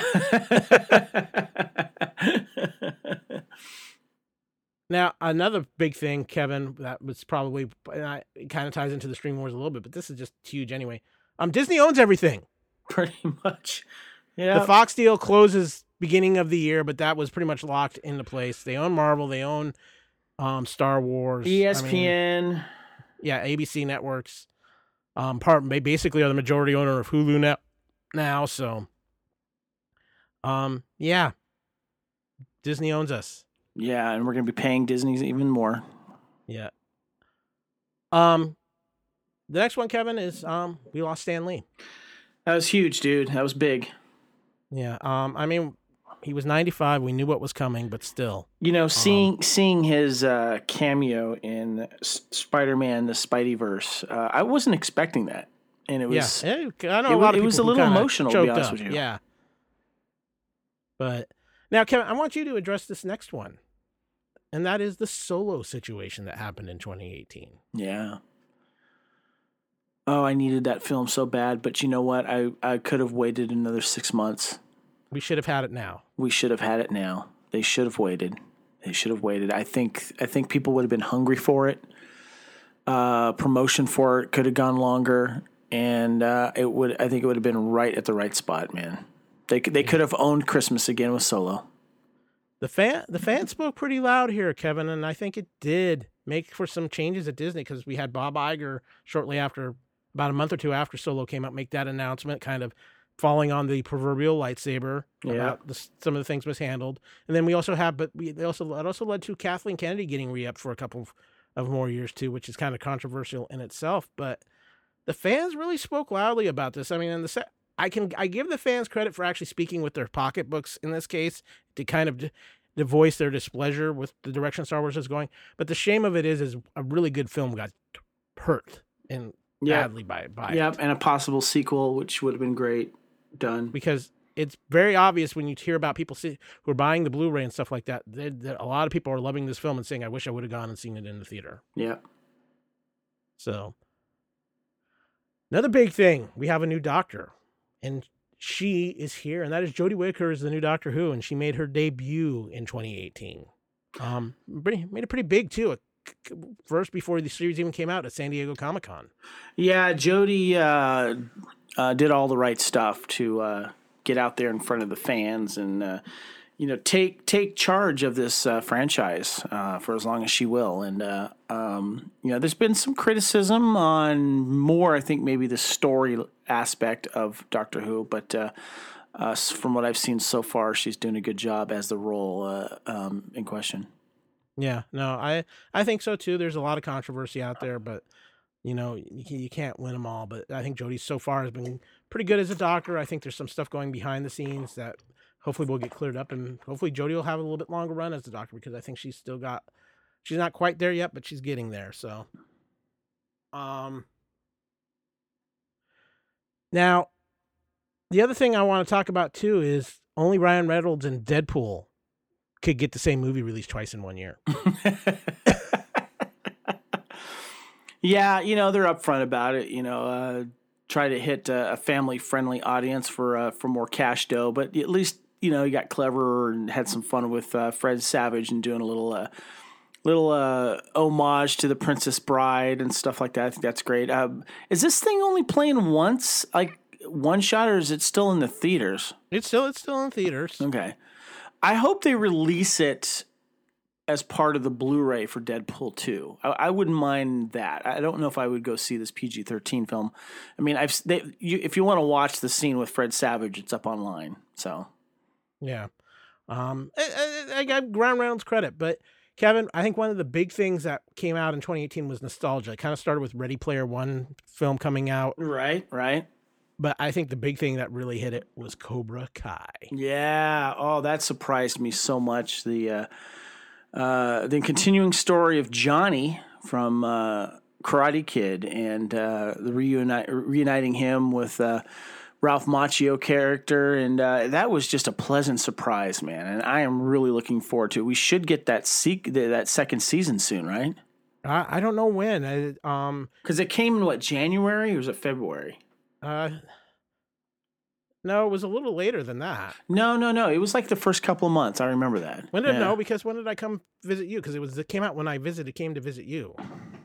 Now, another big thing, Kevin, that was probably, it kind of ties into the stream wars a little bit, but this is just huge anyway. Disney owns everything. Pretty much. Yeah. The Fox deal closes beginning of the year, but that was pretty much locked into place. They own Marvel. They own Star Wars. ESPN. ABC networks. They basically are the majority owner of Hulu now. So, Disney owns us. Yeah, and we're going to be paying Disney even more. Yeah. The next one, Kevin, is we lost Stan Lee. That was huge, dude. That was big. Yeah. I mean, he was 95. We knew what was coming, but still. Seeing his cameo in Spider-Man: The Spideyverse, I wasn't expecting that, and it was. Yeah, I know a lot of people. It was a little emotional, to be honest with you. Yeah. But now, Kevin, I want you to address this next one, and that is the Solo situation that happened in 2018. Yeah. Oh, I needed that film so bad, but you know what? I could have waited another 6 months. We should have had it now. We should have had it now. They should have waited. I think people would have been hungry for it. Promotion for it could have gone longer, and I think it would have been right at the right spot, man. They could have owned Christmas again with Solo. The fans spoke pretty loud here, Kevin, and I think it did make for some changes at Disney, because we had Bob Iger shortly after, about a month or two after Solo came out, make that announcement, kind of falling on the proverbial lightsaber about some of the things mishandled. And then we also have, it also led to Kathleen Kennedy getting re-upped for a couple of more years too, which is kind of controversial in itself. But the fans really spoke loudly about this. I mean, I give the fans credit for actually speaking with their pocketbooks in this case to kind of to voice their displeasure with the direction Star Wars is going. But the shame of it is a really good film got hurt and badly by it. Yep, and a possible sequel, which would have been great, done. Because it's very obvious when you hear about people who are buying the Blu-ray and stuff like that, that a lot of people are loving this film and saying, I wish I would have gone and seen it in the theater. Yeah. So, another big thing, we have a new Doctor. And she is here, and that is Jodie Whittaker is the new Doctor Who, and she made her debut in 2018. Made it pretty big, too. First, before the series even came out, at San Diego Comic-Con. Yeah, Jodie did all the right stuff to get out there in front of the fans and take charge of this franchise for as long as she will. And there's been some criticism on more, I think, maybe the story aspect of Doctor Who, but from what I've seen so far, she's doing a good job as the role in question. Yeah, no, I think so too. There's a lot of controversy out there, but you can't win them all. But I think Jodie so far has been pretty good as a Doctor. I think there's some stuff going behind the scenes that hopefully will get cleared up, and hopefully Jodie will have a little bit longer run as the Doctor, because I think she's not quite there yet, but she's getting there. So, now, the other thing I want to talk about too is only Ryan Reynolds and Deadpool could get the same movie released twice in 1 year. Yeah, they're upfront about it. Try to hit a family-friendly audience for more cash dough, but at least you got clever and had some fun with Fred Savage and doing a little homage to the Princess Bride and stuff like that. I think that's great. Is this thing only playing once, like one shot, or is it still in the theaters? It's still in theaters. Okay. I hope they release it as part of the Blu-ray for Deadpool 2. I wouldn't mind that. I don't know if I would go see this PG-13 film. I mean, if you want to watch the scene with Fred Savage, it's up online. So, yeah, I got Ryan Reynolds credit, but Kevin, I think one of the big things that came out in 2018 was nostalgia. It kind of started with Ready Player One film coming out, Right. but I think the big thing that really hit it was Cobra Kai. Yeah. Oh, that surprised me so much. The continuing story of Johnny from Karate Kid and the reuniting him with Ralph Macchio character, and that was just a pleasant surprise, man. And I am really looking forward to it. We should get that that second season soon, right? I don't know when. Because it came in January or was it February? No, it was a little later than that. No. It was like the first couple of months. I remember that. Because when did I come visit you? Because it came out when I came to visit you.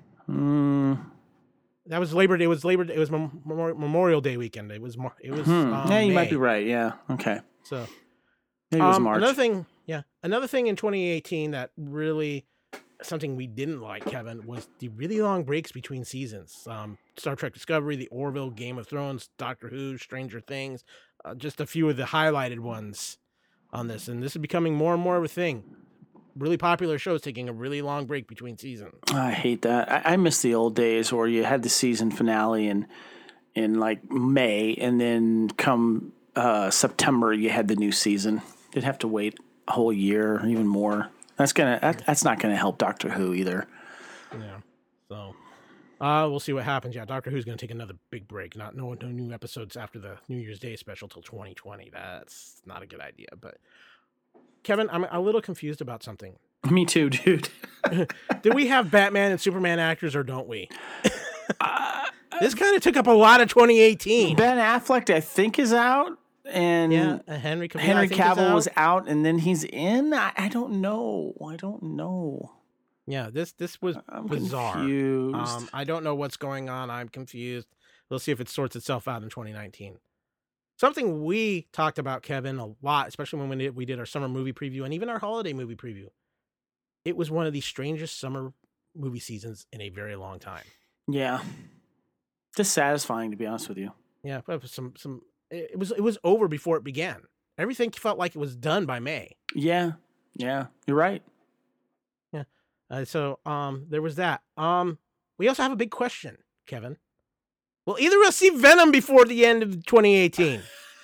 That was Labor Day. It was Memorial Day weekend. It was. Yeah, you might be right. Yeah. Okay. So maybe it was March. Another thing in 2018 that really something we didn't like, Kevin, was the really long breaks between seasons. Star Trek Discovery, The Orville, Game of Thrones, Doctor Who, Stranger Things, just a few of the highlighted ones on this. And this is becoming more and more of a thing. Really popular shows taking a really long break between seasons. I hate that. I miss the old days where you had the season finale in like May, and then come September you had the new season. You'd have to wait a whole year or even more. That's not gonna help Doctor Who either. Yeah. So we'll see what happens. Yeah, Doctor Who's gonna take another big break. No new episodes after the New Year's Day special till 2020. That's not a good idea. But Kevin, I'm a little confused about something. Me too, dude. Do we have Batman and Superman actors or don't we? This kind of took up a lot of 2018. Ben Affleck, I think, is out. And Henry Cavill was out, and then he's in. I don't know. Yeah, this was bizarre. Confused. I don't know what's going on. I'm confused. We'll see if it sorts itself out in 2019. Something we talked about, Kevin, a lot, especially when we did our summer movie preview and even our holiday movie preview. It was one of the strangest summer movie seasons in a very long time. Yeah, just satisfying, to be honest with you. Yeah, but it was over before it began. Everything felt like it was done by May. Yeah, you're right. Yeah. So there was that. We also have a big question, Kevin. Will either of us see Venom before the end of 2018?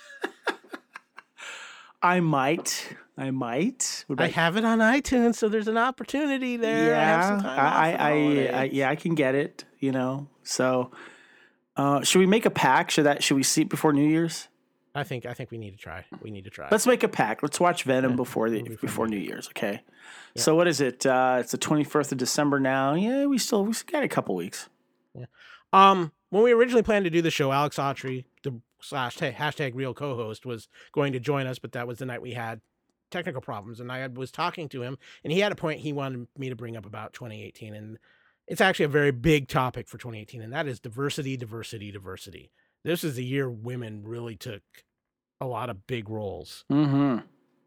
I might. I have it on iTunes, so there's an opportunity there. Yeah, I can get it. So. Should we make a pack? Should we see it before New Year's? I think we need to try. Let's make a pack. Let's watch Venom before New Year's. Okay. Yeah. So what is it? It's the 21st of December now. Yeah, we got a couple weeks. Yeah. When we originally planned to do the show, Alex Autry, the # real co-host, was going to join us, but that was the night we had technical problems, and I was talking to him, and he had a point he wanted me to bring up about 2018, and it's actually a very big topic for 2018, and that is diversity. This is the year women really took a lot of big roles. Mm-hmm.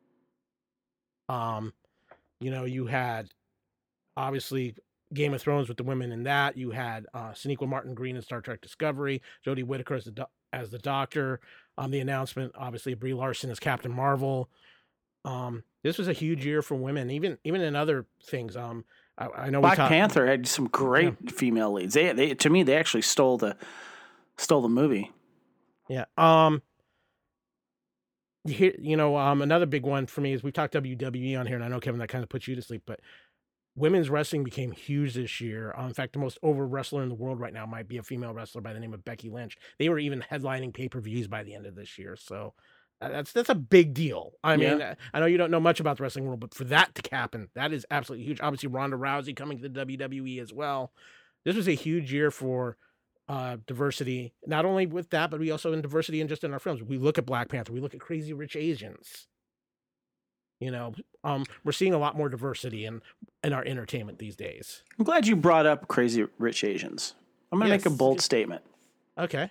You had obviously Game of Thrones with the women in that. You had Sonequa Martin Green in Star Trek Discovery, Jodie Whittaker as the Doctor. The announcement, obviously, of Brie Larson as Captain Marvel. This was a huge year for women, even in other things. I know Black Panther had some great female leads. They to me, they actually stole the movie. Yeah. Another big one for me is we've talked WWE on here, and I know, Kevin, that kind of puts you to sleep, but women's wrestling became huge this year. In fact, the most over wrestler in the world right now might be a female wrestler by the name of Becky Lynch. They were even headlining pay-per-views by the end of this year. So that's a big deal. I mean, I know you don't know much about the wrestling world, but for that to happen, that is absolutely huge. Obviously, Ronda Rousey coming to the WWE as well. This was a huge year for diversity, not only with that, but we also in diversity and just in our films. We look at Black Panther, we look at Crazy Rich Asians. We're seeing a lot more diversity in our entertainment these days. I'm glad you brought up Crazy Rich Asians. I'm going to make a bold statement. Okay.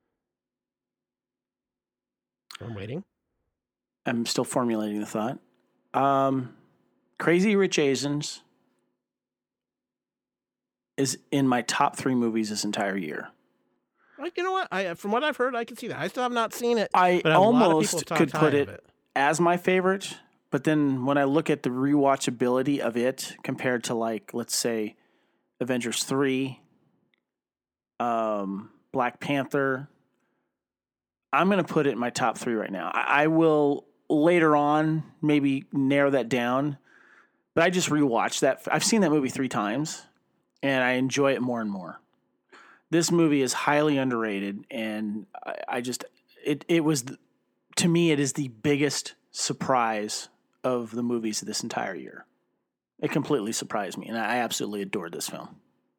I'm waiting. I'm still formulating the thought. Crazy Rich Asians is in my top 3 movies this entire year. You know what? From what I've heard, I can see that. I still have not seen it. I almost could put it as my favorite, But then when I look at the rewatchability of it compared to, like, let's say Avengers 3, Black Panther, I'm going to put it in my top 3 right now. I will later on maybe narrow that down, but I just rewatched that. I've seen that movie 3 times, and I enjoy it more and more. This movie is highly underrated, and it was, to me, it is the biggest surprise of the movies this entire year. It completely surprised me, and I absolutely adored this film.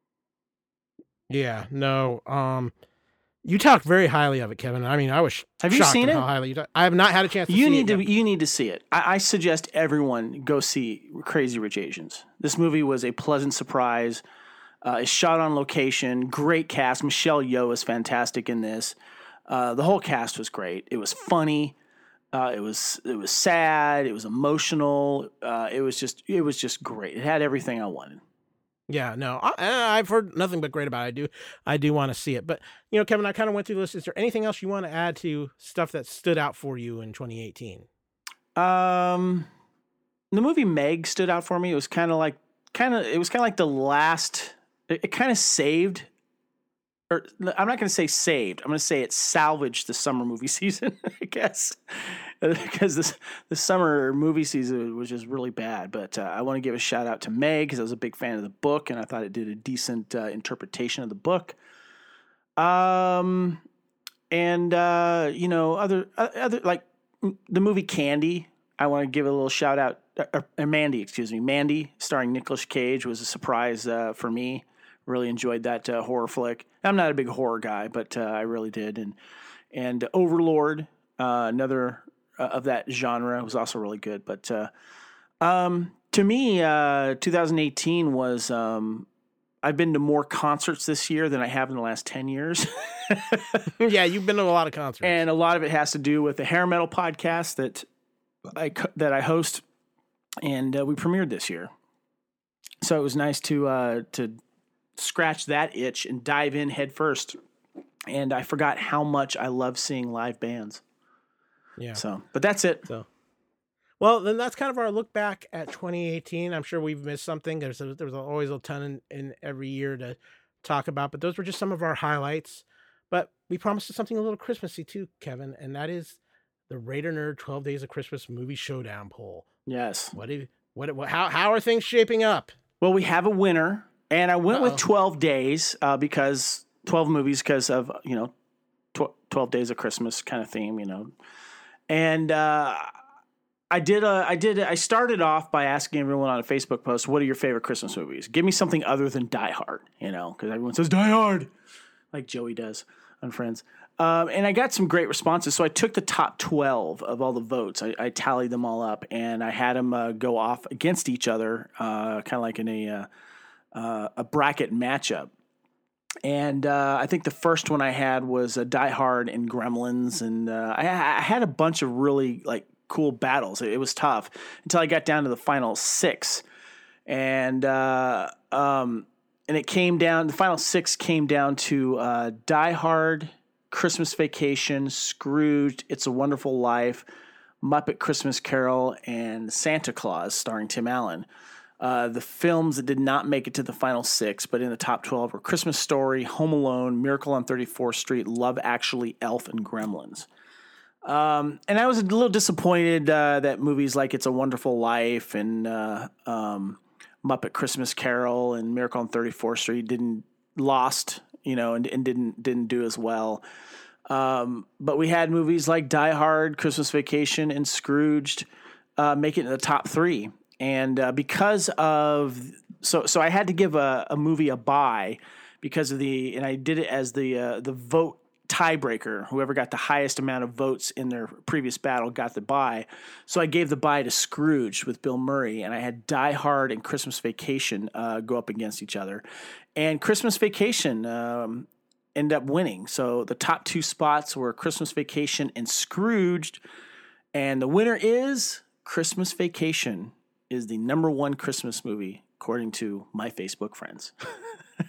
Yeah, no. You talked very highly of it, Kevin. I mean, I was Have you shocked seen at it? how highly you talked. I have not had a chance to see You it need to yet. you need to see it. I suggest everyone go see Crazy Rich Asians. This movie was a pleasant surprise. It's shot on location. Great cast. Michelle Yeoh is fantastic in this. The whole cast was great. It was funny. It was sad. It was emotional. It was just great. It had everything I wanted. Yeah, no, I've heard nothing but great about it. I do want to see it. But, Kevin, I kind of went through the list. Is there anything else you want to add to stuff that stood out for you in 2018? The movie Meg stood out for me. It was kind of like the last. It kind of saved. Or I'm not going to say saved. I'm going to say it salvaged the summer movie season, I guess, because the summer movie season was just really bad. But I want to give a shout out to Meg because I was a big fan of the book and I thought it did a decent interpretation of the book. Other like the movie Candy. I want to give a little shout out. Mandy, Mandy, starring Nicolas Cage, was a surprise for me. Really enjoyed that horror flick. I'm not a big horror guy, but I really did. And Overlord, another of that genre, was also really good. But to me, 2018 was. I've been to more concerts this year than I have in the last 10 years. Yeah, you've been to a lot of concerts, and a lot of it has to do with the Hair Metal podcast that I host, and we premiered this year. So it was nice to scratch that itch and dive in head first. And I forgot how much I love seeing live bands. Yeah. So, but that's it. So, well, then that's kind of our look back at 2018. I'm sure we've missed something. There was always a ton in every year to talk about, but those were just some of our highlights. But we promised something a little Christmassy too, Kevin, and that is the Raider Nerd 12 Days of Christmas Movie Showdown poll. Yes. How are things shaping up? Well, we have a winner. And I went with 12 days because 12 movies because of, 12 Days of Christmas kind of theme, And I started off by asking everyone on a Facebook post, what are your favorite Christmas movies? Give me something other than Die Hard, because everyone says Die Hard, like Joey does on Friends. And I got some great responses. So I took the top 12 of all the votes. I tallied them all up and I had them go off against each other, kind of like in a bracket matchup. And I think the first one I had was Die Hard and Gremlins. And I had a bunch of really cool battles. It was tough until I got down to the final 6. And it came down, the final 6 came down to Die Hard, Christmas Vacation, Scrooged, It's a Wonderful Life, Muppet Christmas Carol, and Santa Claus starring Tim Allen. The films that did not make it to the final 6, but in the top 12 were Christmas Story, Home Alone, Miracle on 34th Street, Love Actually, Elf, and Gremlins. And I was a little disappointed that movies like It's a Wonderful Life and Muppet Christmas Carol and Miracle on 34th Street didn't do as well. But we had movies like Die Hard, Christmas Vacation, and Scrooged make it in the top 3. And because of so I had to give a movie a bye because of and I did it as the vote tiebreaker. Whoever got the highest amount of votes in their previous battle got the bye. So I gave the bye to Scrooge with Bill Murray, and I had Die Hard and Christmas Vacation go up against each other. And Christmas Vacation ended up winning. So the top 2 spots were Christmas Vacation and Scrooged. And the winner is Christmas Vacation is the number 1 Christmas movie, according to my Facebook friends.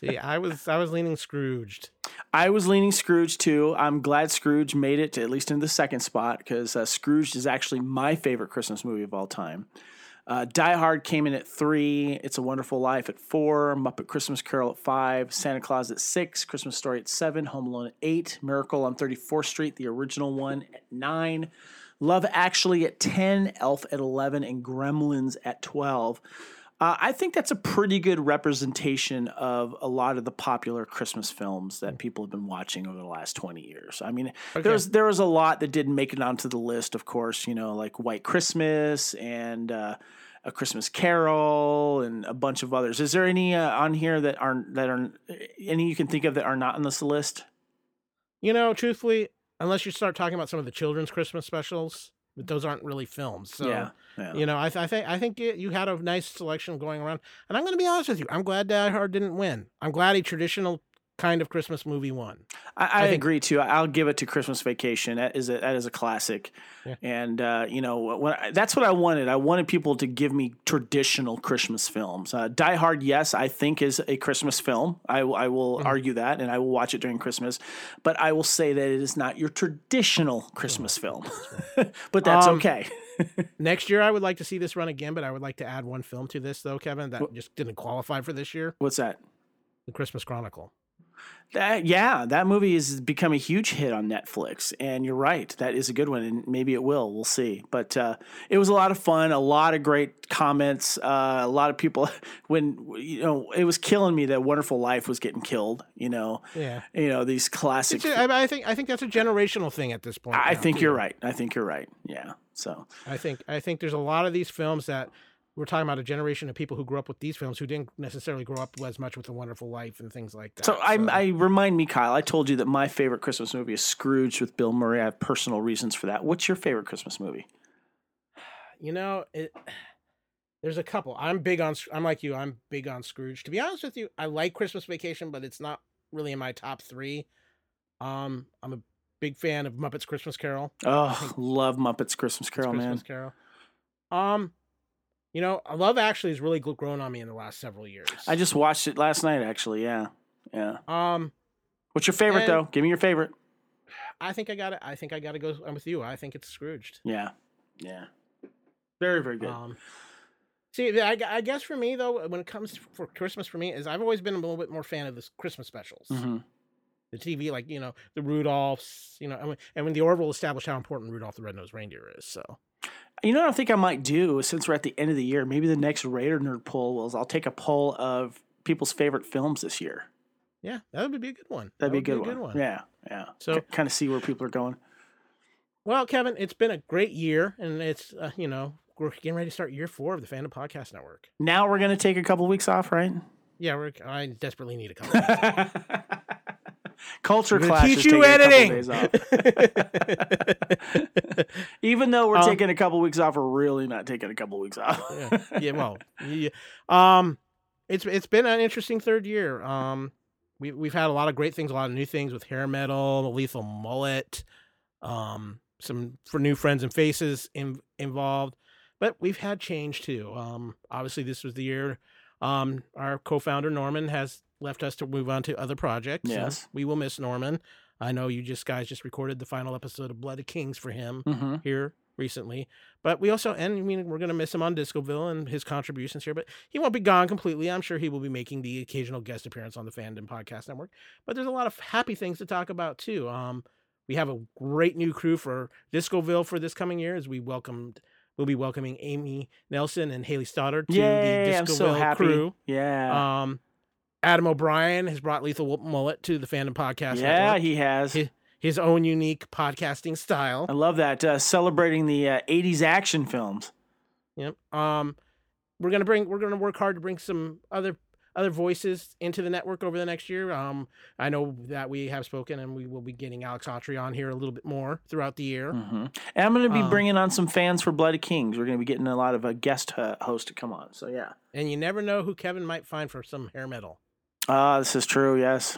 See, I was leaning Scrooged. I was leaning Scrooge too. I'm glad Scrooge made it to at least in the second spot because Scrooge is actually my favorite Christmas movie of all time. Die Hard came in at 3, It's a Wonderful Life at 4, Muppet Christmas Carol at 5, Santa Claus at 6, Christmas Story at 7, Home Alone at 8, Miracle on 34th Street, the original one, at 9, Love Actually at 10, Elf at 11, and Gremlins at 12. I think that's a pretty good representation of a lot of the popular Christmas films that people have been watching over the last 20 years. I mean, there was a lot that didn't make it onto the list, of course, like White Christmas and A Christmas Carol and a bunch of others. Is there any on here that are any you can think of that are not on this list? Truthfully, unless you start talking about some of the children's Christmas specials, but those aren't really films. So, Yeah. I think you had a nice selection going around. And I'm going to be honest with you. I'm glad Die Hard didn't win. I'm glad a traditional kind of Christmas movie won. I agree too. I'll give it to Christmas Vacation. That is a classic. Yeah. And that's what I wanted. I wanted people to give me traditional Christmas films. Die Hard, yes, I think is a Christmas film. I will argue that, and I will watch it during Christmas. But I will say that it is not your traditional Christmas film. But that's okay. Next year, I would like to see this run again, but I would like to add one film to this, though, Kevin, that just didn't qualify for this year. What's that? The Christmas Chronicle. That movie has become a huge hit on Netflix, and you're right, that is a good one, and maybe it will. We'll see. But it was a lot of fun, a lot of great comments, a lot of people. When it was killing me that Wonderful Life was getting killed. Yeah. These classic. I think that's a generational thing at this point. I think you're right. Yeah. So I think there's a lot of these films that. We're talking about a generation of people who grew up with these films who didn't necessarily grow up as much with A Wonderful Life and things like that. So I remind me, Kyle, I told you that my favorite Christmas movie is Scrooge with Bill Murray. I have personal reasons for that. What's your favorite Christmas movie? There's a couple. I'm like you. I'm big on Scrooge. To be honest with you, I like Christmas Vacation, but it's not really in my top 3. I'm a big fan of Muppets Christmas Carol. Oh, love Muppets Christmas Carol, man. Christmas Carol. Love Actually has really grown on me in the last several years. I just watched it last night, actually. Yeah. What's your favorite, though? Give me your favorite. I think I got to go with you. I think it's Scrooged. Yeah. Very, very good. See, I guess for me, though, when it comes for Christmas for me, is I've always been a little bit more fan of the Christmas specials. Mm-hmm. The TV, like, the Rudolphs, and when the Orville established how important Rudolph the Red-Nosed Reindeer is, so... What I think I might do, since we're at the end of the year, maybe the next Raider Nerd poll is I'll take a poll of people's favorite films this year. Yeah, that would be a good one. That'd be a good one. Yeah. So kind of see where people are going. Well, Kevin, it's been a great year, and it's, we're getting ready to start year 4 of the Fandom Podcast Network. Now we're going to take a couple weeks off, right? Yeah, I desperately need a couple weeks off. Culture class teach you editing. Days off. Even though we're taking a couple weeks off, we're really not taking a couple weeks off. It's been an interesting third year. We've had a lot of great things, a lot of new things with hair metal, the Lethal Mullet, some for new friends and faces involved, but we've had change too. Obviously, this was the year. Our co-founder Norman has left us to move on to other projects. Yes. We will miss Norman. I know you guys just recorded the final episode of Blood of Kings for him here recently. But we also, we're going to miss him on Discoville and his contributions here, but he won't be gone completely. I'm sure he will be making the occasional guest appearance on the Fandom Podcast Network. But there's a lot of happy things to talk about too. We have a great new crew for Discoville for this coming year as we'll be welcoming Amy Nelson and Haley Stoddard to the Discoville I'm so happy. crew. Yeah. Adam O'Brien has brought Lethal Mullet to the Fandom Podcast Network. Yeah, he has. His own unique podcasting style. I love that. Celebrating the 80s action films. Yep. We're gonna work hard to bring some other voices into the network over the next year. I know that we have spoken, and we will be getting Alex Autry on here a little bit more throughout the year. Mm-hmm. And I'm going to be bringing on some fans for Blood of Kings. We're going to be getting a lot of guest hosts to come on. So yeah. And you never know who Kevin might find for some hair metal. This is true. Yes.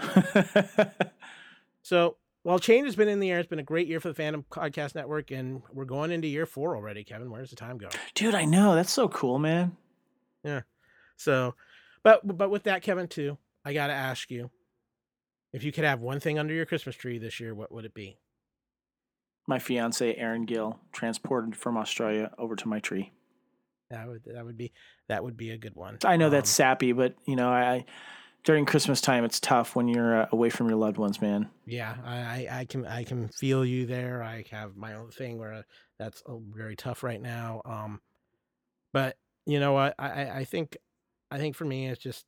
So while change has been in the air, it's been a great year for the Fandom Podcast Network, and we're going into year 4 already. Kevin, where's the time go? Dude, I know. That's so cool, man. Yeah. So, but with that, Kevin, too, I got to ask you, if you could have one thing under your Christmas tree this year, what would it be? My fiance, Erin Gill, transported from Australia over to my tree. That would be a good one. I know that's sappy, but I during Christmas time, it's tough when you're away from your loved ones, man. Yeah, I can feel you there. I have my own thing where that's very tough right now. But you know what? I think for me, it's just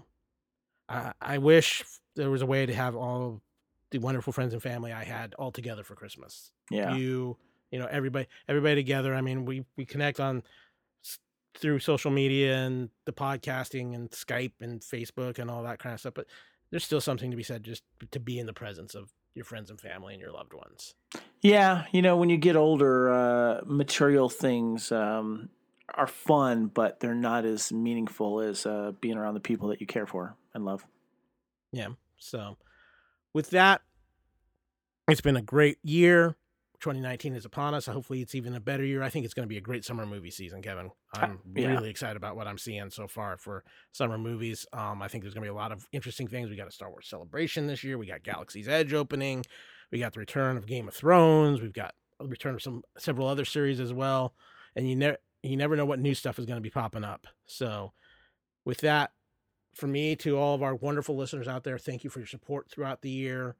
I wish there was a way to have all the wonderful friends and family I had all together for Christmas. Yeah. Everybody together. I mean, we connect through social media and the podcasting and Skype and Facebook and all that kind of stuff, but there's still something to be said just to be in the presence of your friends and family and your loved ones. Yeah, when you get older, material things are fun, but they're not as meaningful as being around the people that you care for and love. Yeah. So with that, it's been a great year. 2019 is upon us. Hopefully it's even a better year. I think it's going to be a great summer movie season, Kevin. I'm really excited about what I'm seeing so far for summer movies. I think there's going to be a lot of interesting things. We got a Star Wars Celebration this year. We got Galaxy's Edge opening. We got the return of Game of Thrones. We've got a return of several other series as well. And you never know what new stuff is going to be popping up. So with that, for me, to all of our wonderful listeners out there, thank you for your support throughout the year.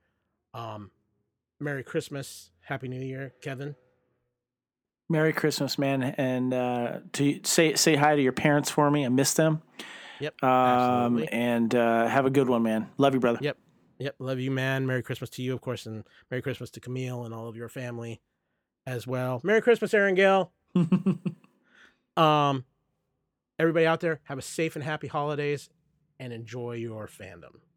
Merry Christmas. Happy New Year, Kevin. Merry Christmas, man. And to say hi to your parents for me. I miss them. Yep. Absolutely. And have a good one, man. Love you, brother. Yep. Love you, man. Merry Christmas to you, of course, and Merry Christmas to Camille and all of your family as well. Merry Christmas, Erin Gill. Everybody out there, have a safe and happy holidays and enjoy your fandom.